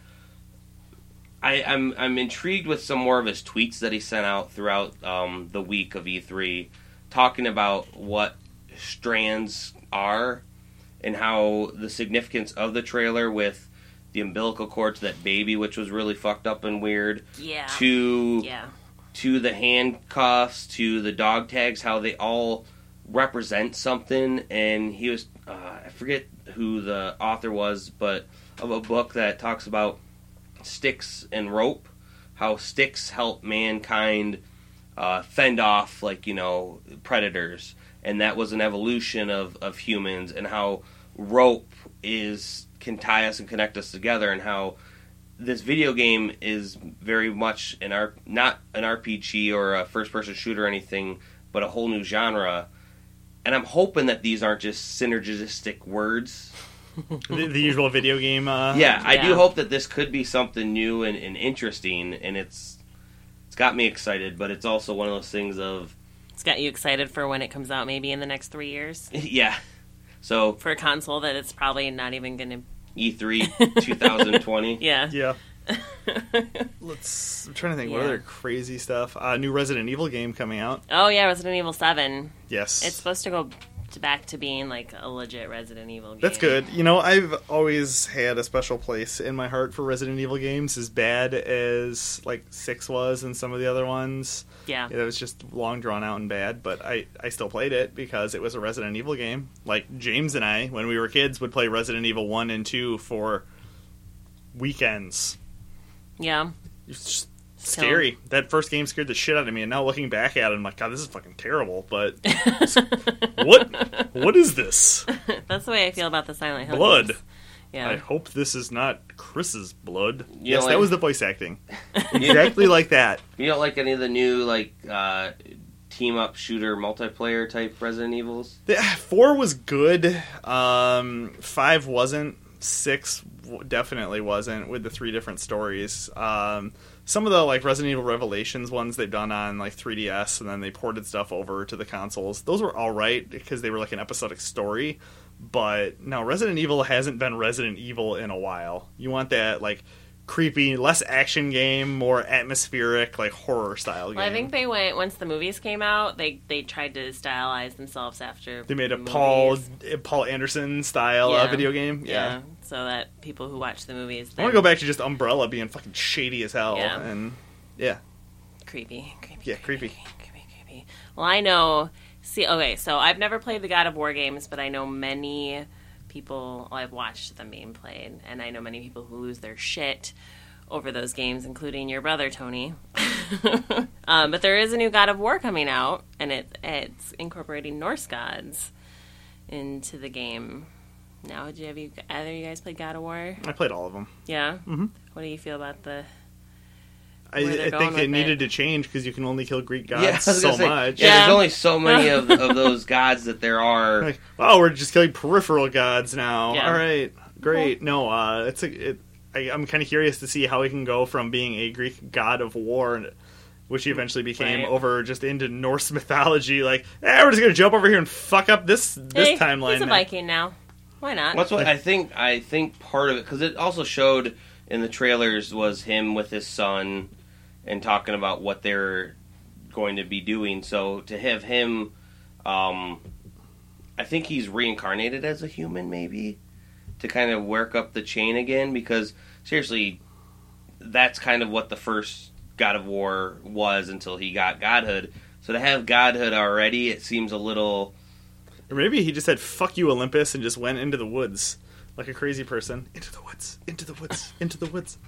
A: I, I'm I'm intrigued with some more of his tweets that he sent out throughout um, the week of E three, talking about what strands are and how the significance of the trailer with the umbilical cord to that baby, which was really fucked up and weird.
C: Yeah.
A: To
C: Yeah.
A: to the handcuffs, to the dog tags, how they all represent something. And he was, uh, I forget who the author was, but of a book that talks about sticks and rope, how sticks help mankind uh, fend off, like, you know, predators. And that was an evolution of, of humans, and how rope is can tie us and connect us together, and how this video game is very much an R- not an R P G or a first-person shooter or anything, but a whole new genre. And I'm hoping that these aren't just synergistic words.
B: the, the usual video game. Uh,
A: Yeah, I do
C: Yeah.
A: hope that this could be something new and, and interesting, and it's it's got me excited, but it's also one of those things of,
C: It's got you excited for when it comes out maybe in the next three years.
A: yeah. So,
C: For a console that it's probably not even going to...
A: E three twenty twenty.
C: Yeah.
B: Yeah. Let's. I'm trying to think. What
C: Yeah.
B: other crazy stuff? Uh, new Resident Evil game coming out.
C: Oh, yeah, Resident Evil seven.
B: Yes.
C: It's supposed to go to back to being like a legit Resident Evil game.
B: That's good. You know, I've always had a special place in my heart for Resident Evil games, as bad as like six was and some of the other ones.
C: Yeah.
B: It was just long drawn out and bad, but I, I still played it because it was a Resident Evil game. Like James and I, when we were kids, would play Resident Evil one and two for weekends.
C: Yeah.
B: It's just
C: So-
B: scary. That first game scared the shit out of me, and now looking back at it, I'm like, God, this is fucking terrible. But what? What is this?
C: That's the way I feel about the Silent Hill
B: Blood.
C: games. Yeah.
B: I hope this is not Chris's blood.
A: You
B: yes,
A: know,
B: that
A: like-
B: was the voice acting. Exactly like that.
A: You don't like any of the new, like, uh, team-up shooter multiplayer type Resident Evils?
B: The- Four was good. Um, five wasn't. Six w- definitely wasn't, with the three different stories. Um, some of the like Resident Evil Revelations ones they've done on like three D S, and then they ported stuff over to the consoles. Those were all right because they were like an episodic story. But no, Resident Evil hasn't been Resident Evil in a while. You want that like creepy, less action game, more atmospheric, like horror style game.
C: Well, I think they went once the movies came out. They they tried to stylize themselves after
B: they made a
C: the
B: Paul
C: movies.
B: Paul Anderson style uh,
C: Yeah.
B: video game.
C: Yeah.
B: Yeah.
C: so that people who watch the movies,
B: I want to go back to just Umbrella being fucking shady as hell.
C: Yeah.
B: And yeah.
C: creepy, creepy,
B: Yeah, creepy.
C: creepy, creepy, creepy. Well, I know. See, okay, so I've never played the God of War games, but I know many people. Well, I've watched them being played, and I know many people who lose their shit over those games, including your brother Tony. um, but there is a new God of War coming out, and it it's incorporating Norse gods into the game. Now, did you have you either of you guys played God of War?
B: I played all of them.
C: Yeah.
B: Mm-hmm.
C: What do you feel about the?
B: I, I think it needed it. to change because you can only kill Greek gods
A: yeah,
B: so
A: say,
B: much.
A: Yeah, yeah, there's only so many of, of those gods that there are.
B: Like, oh, we're just killing peripheral gods now.
C: Yeah.
B: All right, great. No, uh, it's a, it, I, I'm kind of curious to see how he can go from being a Greek god of war, which he eventually became,
C: right.
B: over just into Norse mythology. Like, eh, we're just gonna jump over here and fuck up this this
C: hey,
B: timeline.
C: He's a
B: now.
C: Viking now. Why not?
A: That's what I think. I think part of it, because it also showed in the trailers, was him with his son and talking about what they're going to be doing. So to have him, um, I think he's reincarnated as a human, maybe, to kind of work up the chain again. Because seriously, that's kind of what the first God of War was until he got godhood. So to have godhood already, it seems a little.
B: Or maybe he just said "fuck you, Olympus" and just went into the woods like a crazy person. Into the woods, into the woods, into the woods.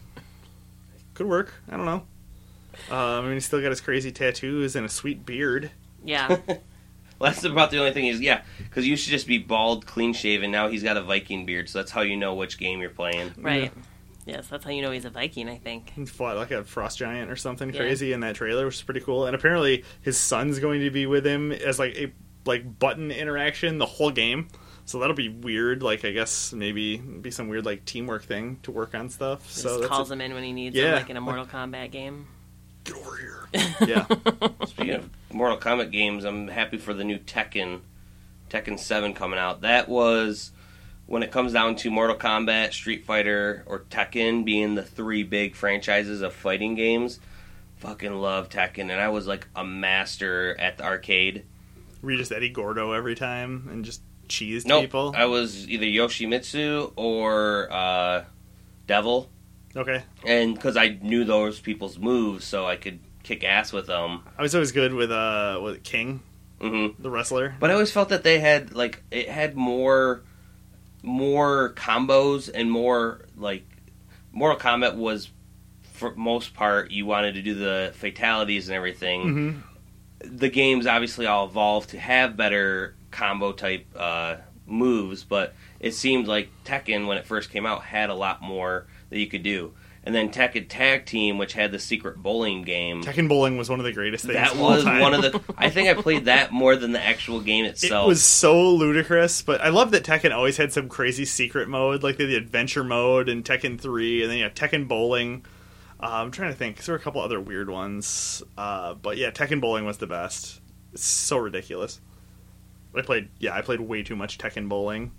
B: Could work. I don't know. Um, I mean, he's still got his crazy tattoos and a sweet beard.
C: Yeah.
A: Well, that's about the only thing is, yeah, because you should just be bald, clean shaven. Now he's got a Viking beard, so that's how you know which game you're playing.
C: Right. Yeah. Yes, that's how you know he's a Viking, I think.
B: He fought like a frost giant or something
C: Yeah.
B: crazy in that trailer, which is pretty cool. And apparently his son's going to be with him as like a like button interaction the whole game. So that'll be weird. Like, I guess maybe be some weird like teamwork thing to work on stuff.
C: Just
B: so that's
C: calls
B: a,
C: him in when he needs
B: Yeah.
C: him, like in a Mortal Kombat game.
B: get over here. Yeah.
A: Speaking of Mortal Kombat games, I'm happy for the new Tekken, Tekken seven coming out. That was, when it comes down to Mortal Kombat, Street Fighter, or Tekken being the three big franchises of fighting games, fucking love Tekken. And I was like a master at the arcade.
B: Were you just Eddie Gordo every time and just cheesed
A: Nope,
B: people?
A: I was either Yoshimitsu or uh, Devil.
B: Okay.
A: And because I knew those people's moves, so I could kick ass with them.
B: I was always good with uh with King,
A: Mm-hmm.
B: the wrestler.
A: But I always felt that they had, like, it had more, more combos and more, like, Mortal Kombat was, for most part, you wanted to do the fatalities and everything.
B: Mm-hmm.
A: The games obviously all evolved to have better combo type uh, moves, but it seemed like Tekken, when it first came out, had a lot more that you could do. And then Tekken Tag Team, which had the secret bowling game.
B: Tekken Bowling was one of the greatest things
A: That
B: of all
A: was
B: time.
A: one of the. I think I played that more than the actual game itself.
B: It was so ludicrous, but I love that Tekken always had some crazy secret mode, like they had the adventure mode in Tekken three, and then you have Tekken Bowling. Uh, I'm trying to think, 'cause there were a couple other weird ones, uh, but yeah, Tekken Bowling was the best. It's so ridiculous. I played, yeah, I played way too much Tekken Bowling.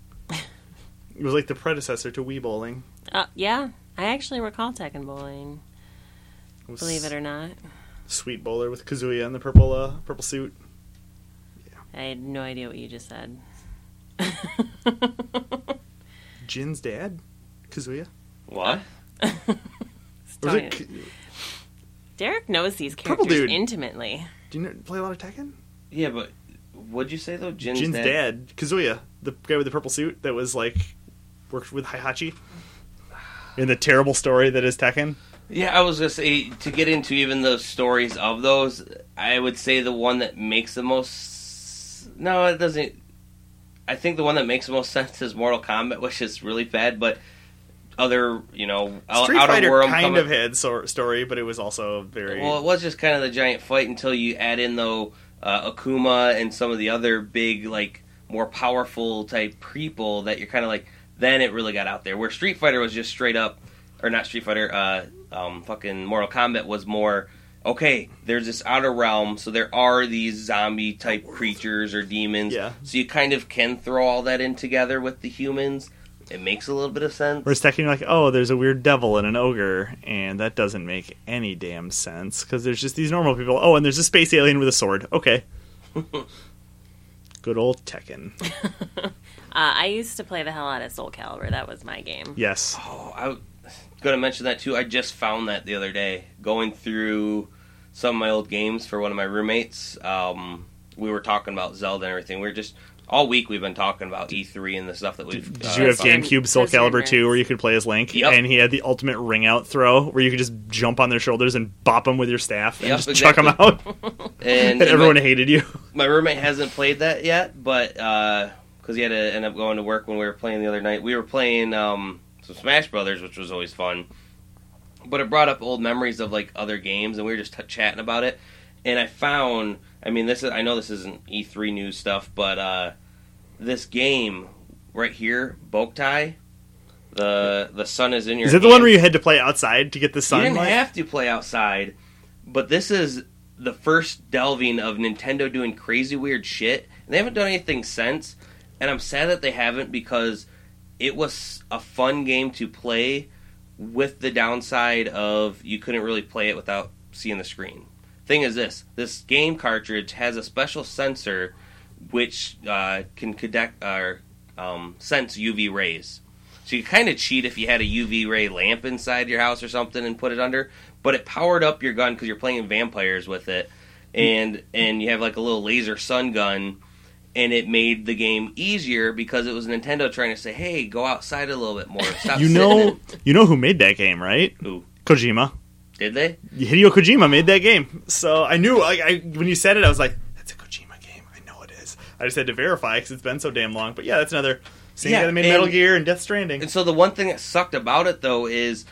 B: It was like the predecessor to Wii Bowling.
C: Uh, yeah, I actually recall Tekken Bowling.
B: It was
C: Believe it or not.
B: Sweet Bowler with Kazuya in the purple, uh, purple suit.
C: I had no idea what you just said.
B: Jin's dad, Kazuya.
A: What?
B: Or was it K-
C: Derek knows these
B: Purple
C: characters
B: dude.
C: intimately.
B: Do you know, play a lot of Tekken?
A: Yeah, but what'd you say though? Jin's,
B: Jin's
A: dad?
B: dad, Kazuya, the guy with the purple suit that was like worked with Heihachi in the terrible story that is Tekken.
A: Yeah, I was gonna say, to get into even the stories of those, I would say the one that makes the most. No, it doesn't. I think the one that makes the most sense is Mortal Kombat, which is really bad, but other, you know,
B: Street
A: Outer
B: Fighter
A: World
B: kind
A: coming-
B: of had so- story, but it was also very.
A: Well, it was just kind of the giant fight until you add in though uh, Akuma and some of the other big, like, more powerful type people that you're kind of like. Then it really got out there. Where Street Fighter was just straight up, or not Street Fighter, uh, um, fucking Mortal Kombat was more. Okay, there's this outer realm, so there are these zombie type creatures or demons.
B: Yeah.
A: So you kind of can throw all that in together with the humans. It makes a little bit of sense.
B: Whereas Tekken, you're like, oh, there's a weird devil and an ogre, and that doesn't make any damn sense because there's just these normal people. Oh, and there's a space alien with a sword. Okay. Good old Tekken.
C: Uh, I used to play the hell out of Soul Calibur. That was my game.
B: Yes.
A: Oh, I was going to mention that too. I just found that the other day. Going through some of my old games for one of my roommates. Um, we were talking about Zelda and everything. We were just, all week we've been talking about E three and the stuff that we've...
B: Did
A: uh,
B: you have
A: found.
B: GameCube Soul
C: Those are
B: Calibur
C: nice.
B: two where you could play as Link?
A: Yep.
B: And he had the ultimate ring out throw where you could just jump on their shoulders and bop them with your staff and
A: Yep,
B: just
A: exactly.
B: chuck them out.
A: And,
B: And everyone
A: my,
B: hated you.
A: my roommate hasn't played that yet, but... Because because he had to end up going to work when we were playing the other night. We were playing um, some Smash Brothers, which was always fun. But it brought up old memories of like other games, and we were just t- chatting about it. And I found, I mean, this is I know this isn't E three news stuff, but uh, this game right here, Boktai, the the sun is in your.
B: Is it the
A: hand.
B: one where you had to play outside to get the
A: You
B: sunlight?
A: didn't have to play outside, but this is the first delving of Nintendo doing crazy weird shit. And they haven't done anything since, and I'm sad that they haven't because it was a fun game to play with the downside of you couldn't really play it without seeing the screen. Thing is this, this game cartridge has a special sensor which uh, can connect, uh, um, sense U V rays. So you kind of cheat if you had a U V ray lamp inside your house or something and put it under, but it powered up your gun because you're playing vampires with it, and and you have like a little laser sun gun, and it made the game easier because it was Nintendo trying to say, hey, go outside a little bit more. Stop
B: You
A: sitting
B: know,
A: in-
B: you know who made that game, right?
A: Who?
B: Kojima.
A: Did they?
B: Hideo Kojima made that game. So I knew, I, I when you said it, I was like, that's a Kojima game. I know it is. I just had to verify because it's been so damn long. But yeah, that's another same
A: Yeah,
B: guy that made
A: and-
B: Metal Gear and Death Stranding.
A: And so the one thing that sucked about it, though, is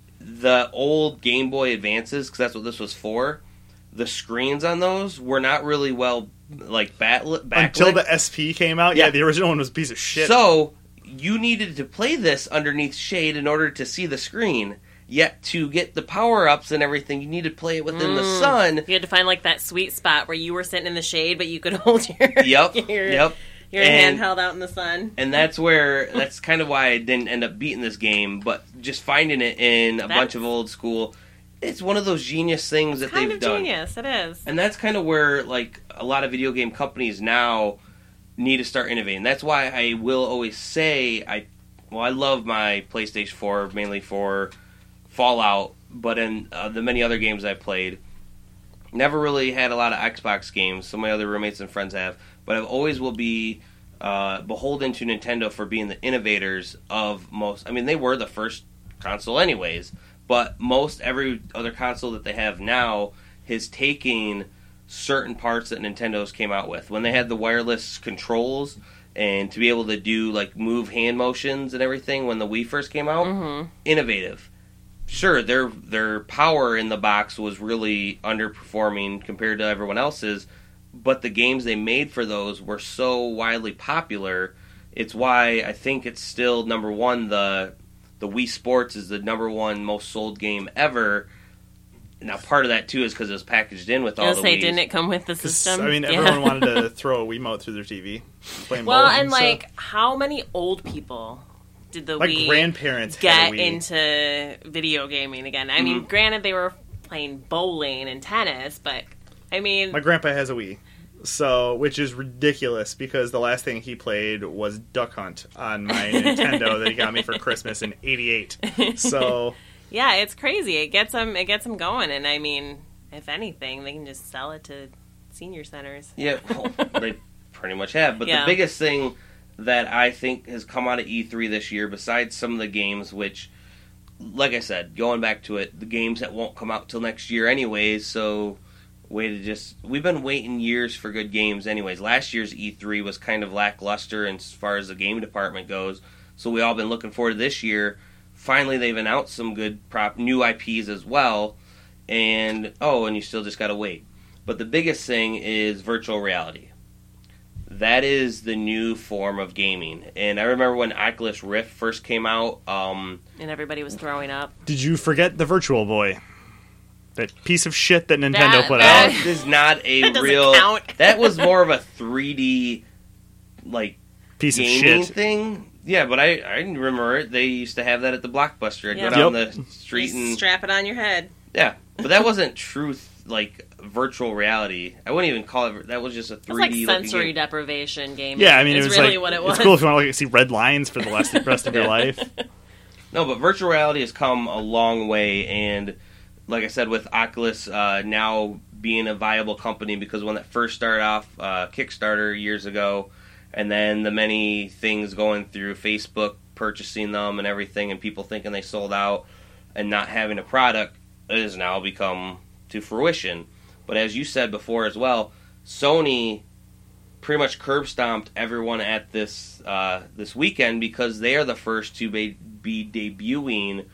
A: the old Game Boy Advances, because that's what this was for, the screens on those were not really well, like, backlit.
B: Until the S P came out, yeah,
A: Yeah.
B: the original one was a piece of shit.
A: So, you needed to play this underneath shade in order to see the screen. Yet, to get the power-ups and everything, you need to play it within the sun.
C: You had to find like that sweet spot where you were sitting in the shade, but you could hold your
A: Yep,
C: your,
A: yep.
C: your
A: And-
C: hand held out in the sun.
A: And that's where, that's kind of why I didn't end up beating this game, but just finding it in a
C: That's-
A: bunch of old school, it's one of those genius things that
C: Kind
A: they've
C: of
A: done.
C: genius, it is.
A: And that's kind of where, like, a lot of video game companies now need to start innovating. That's why I will always say, I well, I love my PlayStation four, mainly for Fallout, but in uh, the many other games I've played, never really had a lot of Xbox games. Some of my other roommates and friends have, but I always will be uh, beholden to Nintendo for being the innovators of most. I mean, they were the first console anyways, but most every other console that they have now is taking certain parts that Nintendo's came out with. When they had the wireless controls and to be able to do like move hand motions and everything when the Wii first came out,
C: Mm-hmm.
A: innovative. Sure, their their power in the box was really underperforming compared to everyone else's, but the games they made for those were so widely popular. It's why I think it's still number one. The the Wii Sports is the number one most sold game ever. Now, part of that too is because it was packaged in with
C: I
A: all
C: was
A: the
C: gonna say,
A: Wiis.
C: didn't it come with the
B: 'Cause,
C: system?
B: I mean,
C: Yeah.
B: everyone wanted to throw a Wiimote through their T V. Playing
C: Well,
B: bowling,
C: and
B: so-
C: like, how many old people did the
B: my
C: Wii
B: grandparents
C: get
B: had a Wii.
C: into video gaming again? I mean,
A: Mhm.
C: granted, they were playing bowling and tennis, but I mean,
B: My grandpa has a Wii, so which is ridiculous because the last thing he played was Duck Hunt on my Nintendo that he got me for Christmas in eighty-eight. So
C: yeah, it's crazy. It gets them, it gets them going, and I mean, if anything, they can just sell it to senior centers.
A: Yeah, well, they pretty much have. But
C: Yeah.
A: the biggest thing that I think has come out of E three this year, besides some of the games, which, like I said, going back to it, the games that won't come out till next year anyways, so way to just... We've been waiting years for good games anyways. Last year's E three was kind of lackluster as far as the game department goes, so we all been looking forward to this year. Finally, they've announced some good prop new I Ps as well, and, oh, and you still just gotta wait. But the biggest thing is virtual reality. That is the new form of gaming. And I remember when Oculus Rift first came out, um,
C: And everybody was throwing up.
B: did you forget the Virtual Boy? That piece of shit that Nintendo
C: That-
B: put
C: that-
B: out.
A: that is not a
C: That doesn't
A: real...
C: count.
A: That was more of a three D, like,
B: Piece of
A: gaming
B: shit.
A: thing. Yeah, but I, I remember it. They used to have that at the Blockbuster. I'd
C: Yeah.
A: go down
B: Yep.
A: the street
C: Just
A: and...
C: strap it on your head.
A: Yeah, but that wasn't truth, like, virtual reality. I wouldn't even call it... That was just a
C: It's like
A: three D looking
C: sensory
A: game.
C: deprivation gaming.
B: Yeah, I mean,
C: is
B: it was
C: really
B: like
C: what it was.
B: it's cool if you want to like, see red lines for the rest, rest of your
A: Yeah.
B: life.
A: No, but virtual reality has come a long way, and like I said, with Oculus uh, now being a viable company, because when that first started off, uh, Kickstarter years ago, and then the many things going through Facebook purchasing them and everything, and people thinking they sold out and not having a product, it has now become to fruition. But as you said before as well, Sony pretty much curb stomped everyone at this uh, this weekend because they are the first to be, be debuting.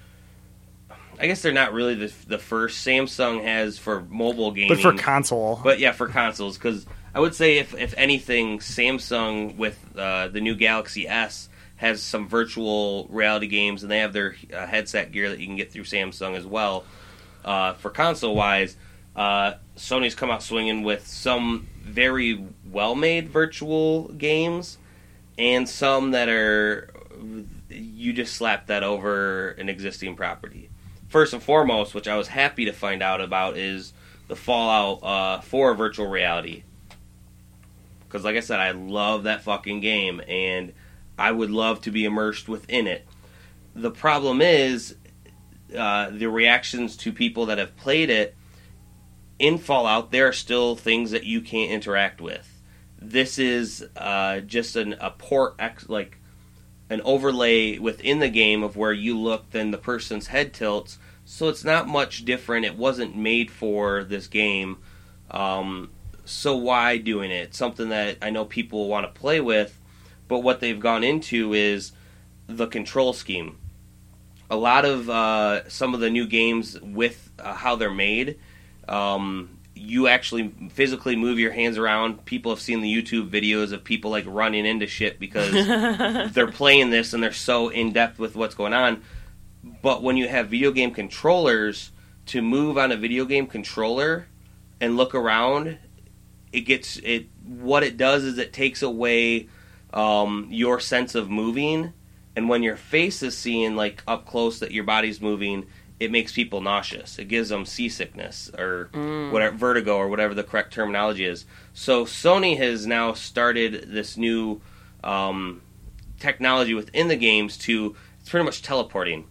A: I guess they're not really the, the first. Samsung has for mobile gaming.
B: But for console.
A: But yeah, for consoles. Because I would say, if, if anything, Samsung with uh, the new Galaxy S has some virtual reality games, and they have their uh, headset gear that you can get through Samsung as well. Uh, for console-wise, uh, Sony's come out swinging with some very well-made virtual games, and some that are, you just slap that over an existing property. First and foremost, which I was happy to find out about, is the Fallout uh, four virtual reality. Because like I said, I love that fucking game, and I would love to be immersed within it. The problem is, uh, the reactions to people that have played it, in Fallout, there are still things that you can't interact with. This is uh, just an, a port, ex- like an overlay within the game of where you look, then the person's head tilts, so it's not much different. It wasn't made for this game, um, so why doing it? It's something that I know people want to play with, but what they've gone into is the control scheme. A lot of uh, some of the new games with uh, how they're made, um, you actually physically move your hands around. People have seen the YouTube videos of people like running into shit because they're playing this and they're so in-depth with what's going on. But when you have video game controllers, to move on a video game controller and look around, it gets it. What it does is it takes away Um, your sense of moving, and when your face is seeing like up close that your body's moving, it makes people nauseous. It gives them seasickness or mm. whatever, vertigo or whatever the correct terminology is. So Sony has now started this new um, technology within the games to, it's pretty much teleporting,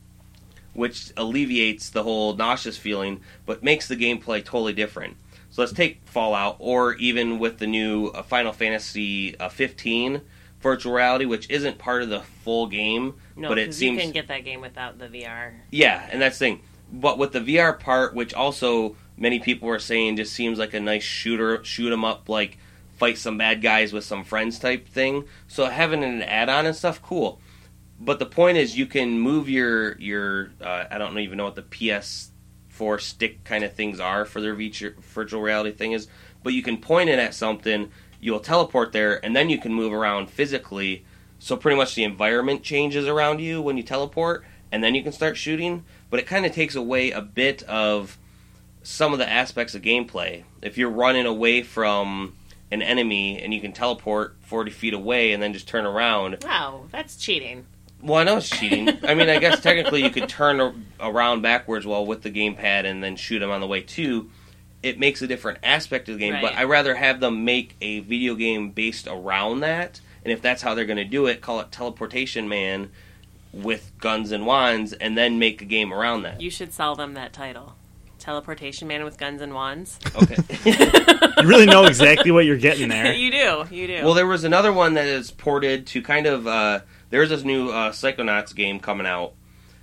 A: which alleviates the whole nauseous feeling, but makes the gameplay totally different. So let's take Fallout, or even with the new uh, Final Fantasy uh, fifteen virtual reality, which isn't part of the full game,
C: no,
A: but it seems
C: you can get that game without the V R.
A: Yeah, and that's the thing. But with the V R part, which also many people are saying just seems like a nice shooter, shoot 'em up, like fight some bad guys with some friends type thing. So having an add-on and stuff, cool. But the point is, you can move your your uh, I don't even know what the P S four stick kind of things are for their virtual reality thing is, but you can point it at something, you'll teleport there, and then you can move around physically, so pretty much the environment changes around you when you teleport, and then you can start shooting, but it kind of takes away a bit of some of the aspects of gameplay. If you're running away from an enemy, and you can teleport forty feet away and then just turn around...
C: Wow, that's cheating.
A: Well, I know it's cheating. I mean, I guess technically you could turn around backwards while with the gamepad and then shoot them on the way too. It makes a different aspect of the game, right. But I'd rather have them make a video game based around that. And if that's how they're going to do it, call it Teleportation Man with guns and wands, and then make a game around that.
C: You should sell them that title. Teleportation Man with guns and wands.
A: Okay.
B: You really know exactly what you're getting there.
C: You do, you do.
A: Well, there was another one that is ported to kind of... Uh, there's this new uh, Psychonauts game coming out,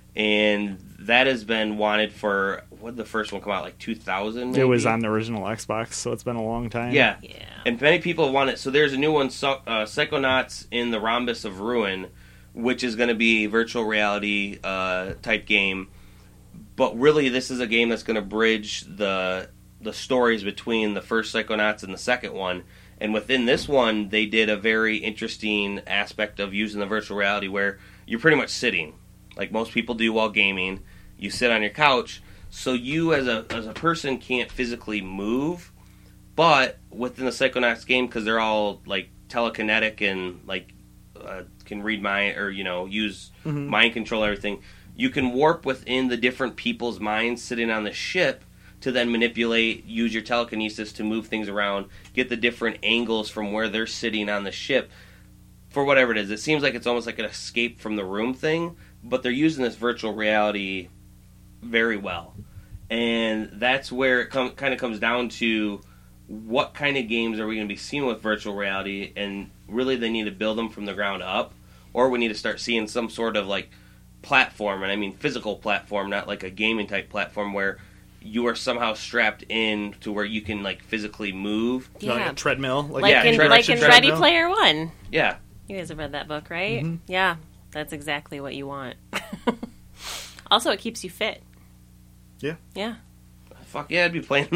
A: and that has been wanted for... What did the first one come out, like two thousand? Maybe?
B: It was on the original Xbox, so it's been a long time.
A: Yeah.
C: yeah.
A: And many people want it. So there's a new one, uh, Psychonauts in the Rhombus of Ruin, which is going to be a virtual reality uh, type game. But really, this is a game that's going to bridge the the stories between the first Psychonauts and the second one. And within this one, they did a very interesting aspect of using the virtual reality where you're pretty much sitting, like most people do while gaming. You sit on your couch, so you as a as a person can't physically move. But within the Psychonauts game, because they're all like telekinetic and like uh, can read mind or you know use mm-hmm. mind control everything, you can warp within the different people's minds sitting on the ship to then manipulate, use your telekinesis to move things around, get the different angles from where they're sitting on the ship for whatever it is. It seems like it's almost like an escape from the room thing, but they're using this virtual reality very well. And that's where it com- kind of comes down to what kind of games are we going to be seeing with virtual reality, and really they need to build them from the ground up, or we need to start seeing some sort of like platform, and I mean physical platform, not like a gaming type platform where you are somehow strapped in to where you can like physically move.
C: Yeah.
B: Like a treadmill. Like,
C: Like
A: Yeah,
C: in,
A: tread-
C: like in
B: treadmill.
C: Ready Player One.
A: Yeah.
C: You guys have read that book, right?
B: Mhm.
C: Yeah, that's exactly what you want. Also, it keeps you fit.
B: Yeah.
C: Yeah.
A: Fuck yeah, I'd be playing.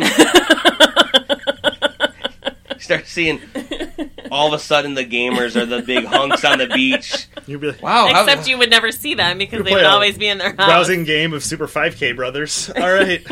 A: Start seeing all of a sudden the gamers are the big hunks on the beach.
B: You'd be like,
A: Wow. how-
C: Except you would never see them because
B: You
C: they
B: play
C: would
B: a
C: always be in their house.
B: rousing game of Super five K Brothers. All right.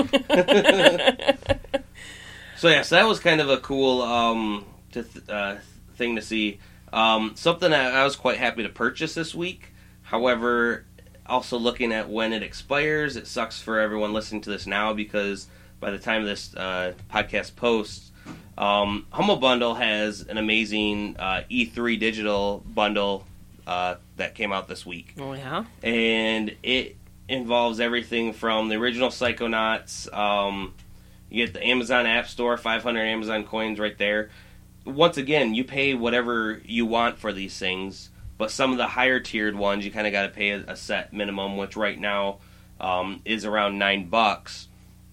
A: So yeah, so that was kind of a cool um, to th- uh, thing to see. Um, something that I was quite happy to purchase this week. However, also looking at when it expires, it sucks for everyone listening to this now because by the time this uh, podcast posts, um, Humble Bundle has an amazing uh, E three digital bundle uh, that came out this week.
C: Oh, yeah?
A: And it involves everything from the original Psychonauts. Um, you get the Amazon App Store, five hundred Amazon coins right there. Once again, you pay whatever you want for these things, but some of the higher tiered ones, you kind of got to pay a, a set minimum, which right now um, is around nine bucks.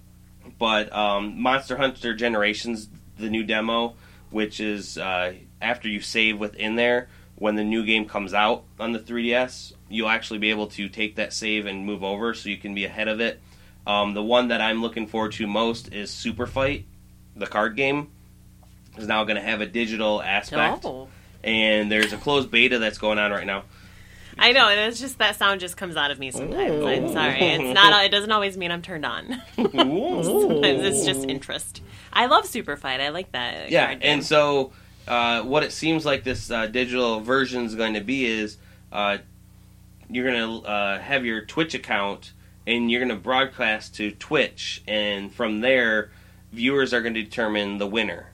A: But um, Monster Hunter Generations, the new demo, which is uh, after you save within there, when the new game comes out on the three D S, you'll actually be able to take that save and move over so you can be ahead of it. Um, the one that I'm looking forward to most is Super Fight, the card game. Is now going to have a digital aspect.
C: Oh.
A: And there's a closed beta that's going on right now.
C: I know, and it's just that sound just comes out of me sometimes. I'm sorry. It's not. It doesn't always mean I'm turned on. Sometimes it's just interest. I love Super Fight. I like that.
A: Yeah,
C: card game.
A: and so uh, what it seems like this uh, digital version is going to be is uh, you're going to uh, have your Twitch account and you're going to broadcast to Twitch, and from there, viewers are going to determine the winner,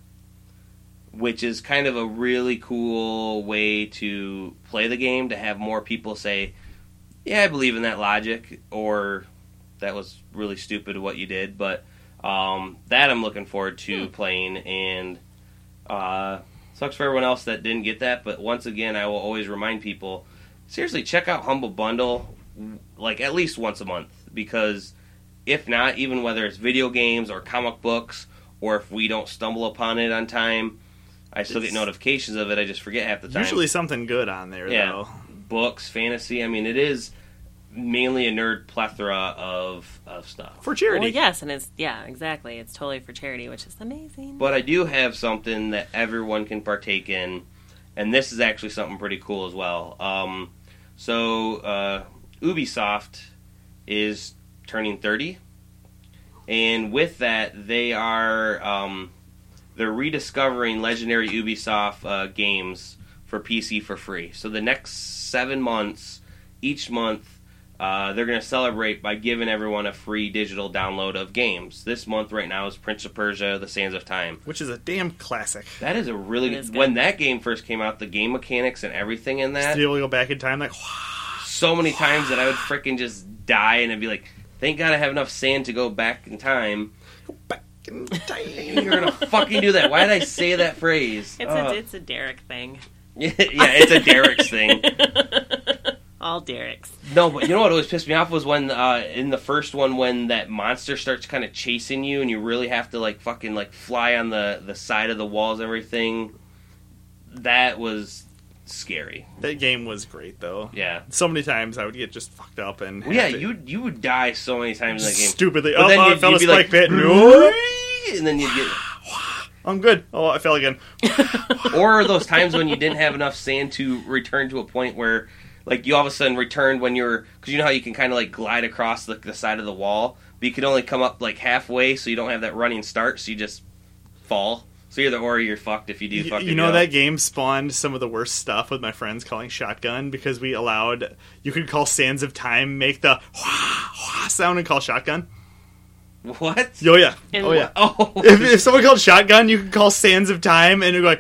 A: which is kind of a really cool way to play the game, to have more people say, yeah, I believe in that logic, or that was really stupid what you did, but um, that I'm looking forward to
C: Hmm.
A: playing, and uh, sucks for everyone else that didn't get that, but once again, I will always remind people, seriously, check out Humble Bundle, like, at least once a month, because if not, even whether it's video games or comic books, or if we don't stumble upon it on time, I still
B: It's-
A: get notifications of it, I just forget half the time.
B: Usually something good on there,
A: Yeah.
B: though.
A: Books, fantasy, I mean, it is mainly a nerd plethora of, of stuff.
B: For charity.
C: Well, yes, and it's yeah, exactly. It's totally for charity, which is amazing.
A: But I do have something that everyone can partake in, and this is actually something pretty cool as well. Um, so, uh, Ubisoft is turning thirty, and with that, they are um, they're rediscovering legendary Ubisoft uh, games for P C for free. So the next seven months, each month, uh, they're going to celebrate by giving everyone a free digital download of games. This month right now is Prince of Persia: The Sands of Time.
B: Which is a damn classic.
A: That is a really
C: It is
A: good.
C: good.
A: When that game first came out, the game mechanics and everything in
B: To
A: that,
B: be able to go back in time, like,
A: so many times that I would freaking just die and I'd be like, thank God I have enough sand to go back in time.
B: back in time.
A: You're gonna fucking do that. Why did I say that phrase?
C: It's
A: Uh,
C: a it's a Derek thing.
A: yeah, it's a Derek's thing.
C: All Derek's.
A: No, but you know what always pissed me off was when uh, in the first one, when that monster starts kind of chasing you and you really have to like fucking like fly on the, the side of the walls and everything. That was scary.
B: That game was great, though.
A: Yeah.
B: So many times I would get just fucked up and.
A: Well, yeah,
B: have to-
A: you you would die so many times in that game.
B: Stupidly.
A: But
B: Oh,
A: then
B: oh, I
A: you'd-
B: fell a
A: you'd be
B: spike
A: like,
B: pit. No.
A: and then you'd get.
B: I'm good. Oh, I fell again.
A: Or those times when you didn't have enough sand to return to a point where, like, you all of a sudden returned when you were, because you know how you can kind of like glide across the, the side of the wall, but you can only come up like halfway, so you don't have that running start, so you just fall. So either or you're fucked if you do.
B: You,
A: fucking
B: you know
A: go.
B: that game spawned some of the worst stuff with my friends calling shotgun because we allowed you could call Sands of Time, make the sound and call shotgun.
A: What?
B: Oh yeah,
C: And
B: oh yeah.
A: Oh,
B: If, if someone called shotgun, you could call Sands of Time and it'd go like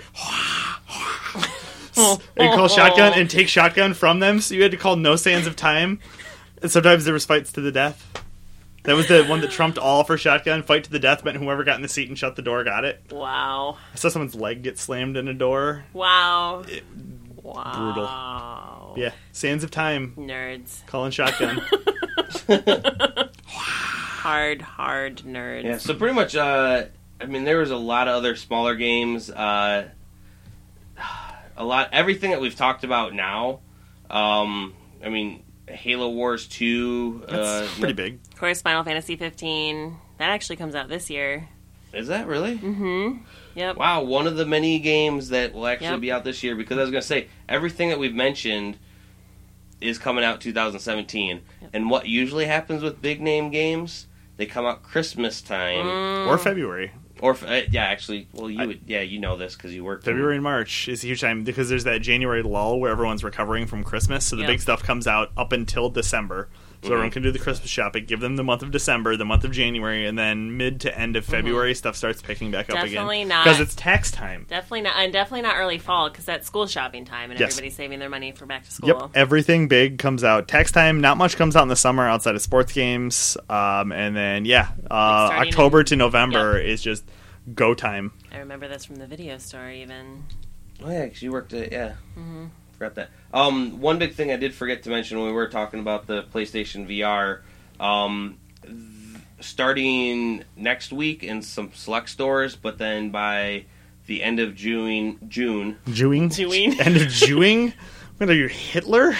B: and call shotgun and take shotgun from them. So you had to call no Sands of Time, and sometimes there was fights to the death. That was the one that trumped all for shotgun. Fight to the death meant whoever got in the seat and shut the door got it.
C: Wow.
B: I saw someone's leg get slammed in a door.
C: Wow. Wow.
B: brutal. Yeah, Sands of Time,
C: Nerds.
B: calling shotgun.
C: hard, hard nerds.
A: Yeah, so pretty much, uh, I mean, there was a lot of other smaller games. Uh, a lot, everything that we've talked about now. Um, I mean, Halo Wars two.
B: That's
A: uh,
B: pretty big.
C: Of course, Final Fantasy fifteen. That actually comes out this year.
A: Is that really?
C: Mm-hmm. Yep.
A: Wow, one of the many games that will actually
C: Yep.
A: be out this year. Because I was going to say, everything that we've mentioned is coming out two thousand seventeen.
C: Yep.
A: And what usually happens with big name games, they come out Christmas time.
C: Mm.
B: Or February.
A: Or, uh, yeah, actually, well, you would, yeah, you know this because you work.
B: February and March is a huge time because there's that January lull where everyone's recovering from Christmas, so the
C: Yep.
B: big stuff comes out up until December. So
A: Mhm.
B: everyone can do the Christmas shopping. Give them the month of December, the month of January, and then mid to end of February, stuff starts picking back up again.
C: Definitely not-
B: Because it's tax time.
C: Definitely not, and definitely not early fall because that's school shopping time, and
B: Yes.
C: everybody's saving their money for back to school.
B: Yep, everything big comes out. Tax time, not much comes out in the summer outside of sports games. Um, and then, yeah, uh,
C: starting
B: October
C: in-
B: to November is just go time.
C: I remember this from the video store, even.
A: Oh, yeah, because you worked at, yeah.
C: Mm-hmm.
A: Forgot that. Um, one big thing I did forget to mention when we were talking about the PlayStation V R, um, th- starting next week in some select stores, but then by the end of June, June,
B: Jewing?
C: Jewing.
B: End of Jewing? What are you, Hitler?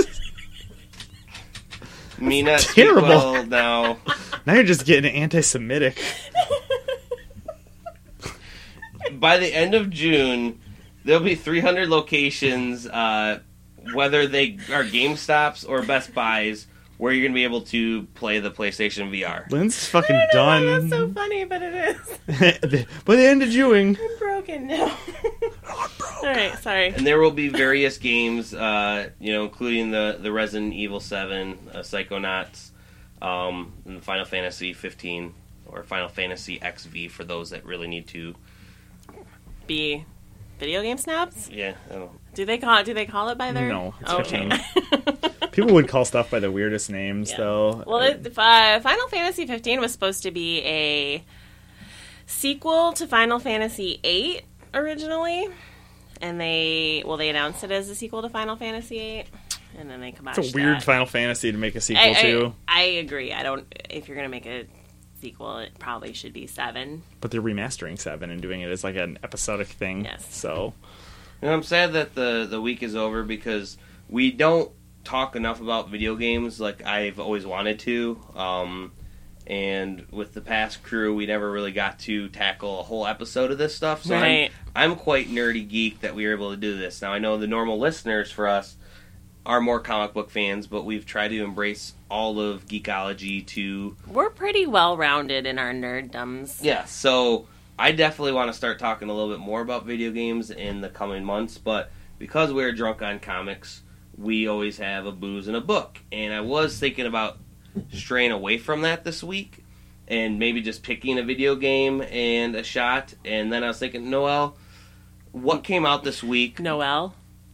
A: Mina
B: Terrible.
A: Well, now,
B: Now you're just getting anti-Semitic.
A: by the end of June, there'll be three hundred locations, uh, whether they are GameStops or Best Buys, where you're going to be able to play the PlayStation V R.
B: Lynn's fucking
C: I know,
B: done.
C: That's so funny, but it is.
B: By the end of Jewing.
C: I'm broken now. All right, sorry.
A: And there will be various games, uh, you know, including the, the Resident Evil seven, uh, Psychonauts, um, and Final Fantasy fifteen, or Final Fantasy X V for those that really need to.
C: Be video game snobs?
A: Yeah, I don't know.
C: Do they call do they call it by their?
B: No, it's
C: okay.
B: People would call stuff by the weirdest names,
C: Yeah.
B: though.
C: Well, it, uh, Final Fantasy fifteen was supposed to be a sequel to Final Fantasy eight originally, and they well they announced it as a sequel to Final Fantasy eight, and then they come out.
B: It's a weird Final Fantasy to make a sequel
C: I, I,
B: to,
C: I agree. I don't. If you're gonna make a sequel, it probably should be seven.
B: but they're remastering seven and doing it as like an episodic thing.
C: Yes.
B: So
A: You know, I'm sad that the, the week is over because we don't talk enough about video games like I've always wanted to. Um, and with the past crew, we never really got to tackle a whole episode of this stuff. So
C: Right.
A: I'm, I'm quite nerdy geek that we were able to do this. Now, I know the normal listeners for us are more comic book fans, but we've tried to embrace all of geekology to...
C: We're pretty well rounded in our nerddoms.
A: Yeah, so I definitely want to start talking a little bit more about video games in the coming months, but because we're drunk on comics, we always have a booze and a book. And I was thinking about straying away from that this week and maybe just picking a video game and a shot. And then I was thinking, Noel, what came out this week?
C: Noel.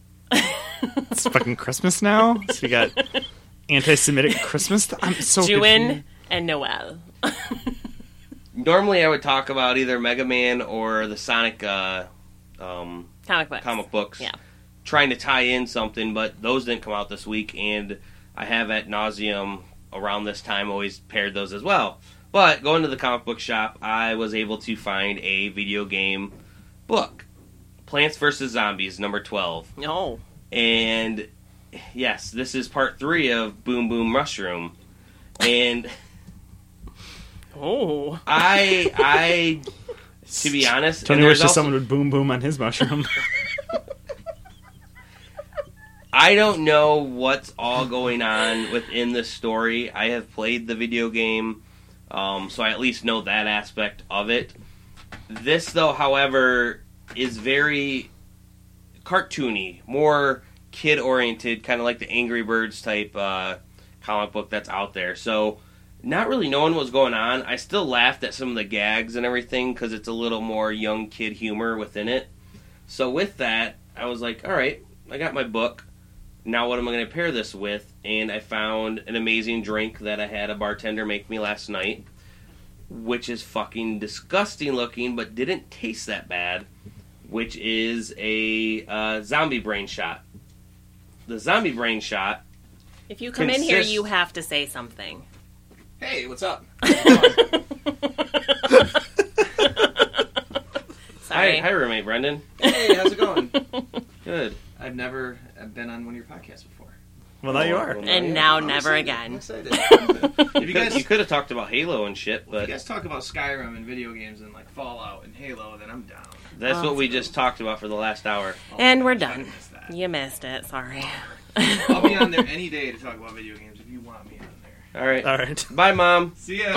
B: it's fucking Christmas now. So you got anti-Semitic Christmas. Th- I'm so
C: Jewin
B: confused.
C: and Noel.
A: Normally I would talk about either Mega Man or the Sonic uh, um,
C: Comic books.
A: comic books.
C: Yeah.
A: Trying to tie in something, but those didn't come out this week, and I have at nauseum around this time always paired those as well. But going to the comic book shop, I was able to find a video game book, Plants versus. Zombies, number twelve.
C: No.
A: And yes, this is part three of Boom Boom Mushroom, and
C: Oh.
A: I, I, to be honest,
B: Tony
A: and there's
B: wishes
A: also-
B: someone would boom boom on his mushroom.
A: I don't know what's all going on within this story. I have played the video game, um, so I at least know that aspect of it. This, though, however, is very cartoony, more kid-oriented, kind of like the Angry Birds type uh, comic book that's out there. So, not really knowing what's going on, I still laughed at some of the gags and everything because it's a little more young kid humor within it. So, with that, I was like, all right, I got my book. Now what am I going to pair this with? And I found an amazing drink that I had a bartender make me last night, which is fucking disgusting looking, but didn't taste that bad, which is a uh, zombie brain shot. The zombie brain shot,
C: If you come in here,
A: Consist-
C: you have to say something.
D: Hey, what's up?
C: Sorry.
A: Hi, hi, roommate Brendan.
D: Hey, how's it going?
A: Good.
D: I've never been on one of your podcasts before.
B: Well, now you are.
A: Well,
C: And
A: yeah.
C: now
D: I'm
C: never
D: excited.
C: again.
D: I'm excited. if you
A: You
D: guys,
A: could have talked about Halo and shit,
D: if
A: but
D: you guys talk about Skyrim and video games and like Fallout and Halo, then I'm down.
A: that's
C: Oh.
A: what we just talked about for the last hour.
D: Oh,
C: And we're
D: gosh, I
C: done.
D: missed that.
C: You missed it. Sorry.
D: I'll be on there any day to talk about video games if you want me on there.
A: All right.
B: All right.
A: Bye, Mom.
D: See ya.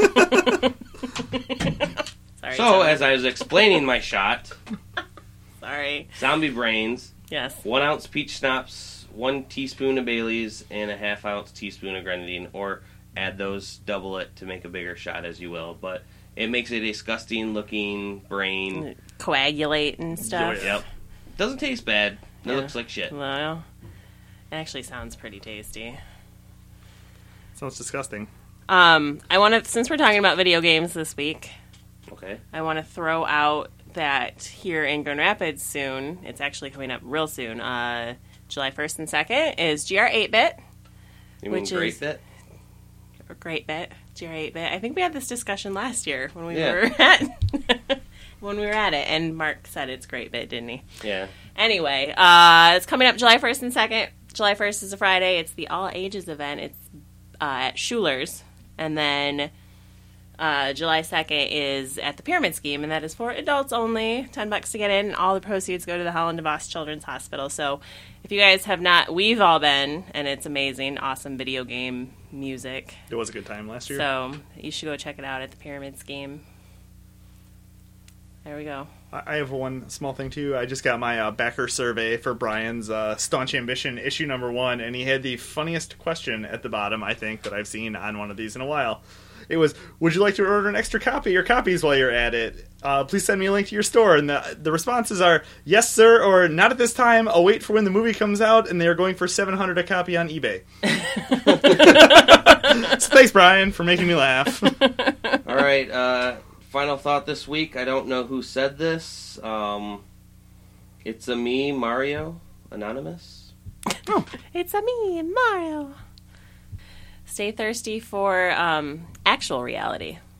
C: Sorry.
A: So,
C: Tom.
A: as I was explaining my shot,
C: Sorry.
A: zombie brains,
C: Yes.
A: one ounce peach schnapps, one teaspoon of Bailey's, and a half ounce teaspoon of grenadine, or add those, double it to make a bigger shot as you will. But it makes a disgusting looking brain.
C: Coagulate and stuff.
B: Oh, yeah.
A: Yep. Doesn't taste bad. It
C: Yeah.
A: looks like shit.
C: Well, it actually sounds pretty tasty.
B: Sounds disgusting.
C: Um, I want to, since we're talking about video games this week,
A: Okay.
C: I want to throw out that here in Grand Rapids soon, it's actually coming up real soon, uh, July first and second, is G R eight-bit.
A: You mean
C: Which
A: great
C: is-
A: bit?
C: Or Great Bit, G R eight-bit. I think we had this discussion last year when we
A: Yeah.
C: were at when we were at it, and Mark said it's Great Bit, didn't he?
A: Yeah.
C: Anyway, uh, it's coming up July first and second. July first is a Friday. It's the all ages event. It's uh, at Schuler's, and then uh, July second is at the Pyramid Scheme, and that is for adults only. Ten bucks to get in. All the proceeds go to the Holland DeVos Children's Hospital. So, if you guys have not, we've all been, and it's amazing, awesome video game music.
B: It was a good time last year.
C: So you should go check it out at the Pyramid Scheme. There we go.
B: I I have one small thing too. I just got my uh, backer survey for Brian's uh, Staunch Ambition issue number one, and he had the funniest question at the bottom, I think, that I've seen on one of these in a while. It was, would you like to order an extra copy or copies while you're at it? Uh, please send me a link to your store. And the, the responses are, yes, sir, or not at this time. I'll wait for when the movie comes out, and they are going for seven hundred dollars a copy on eBay. So thanks, Brian, for making me laugh.
A: All right. Uh, final thought this week. I don't know who said this. Um, it's a me, Mario, Anonymous.
C: It's a me, Mario. Stay thirsty for um, actual reality.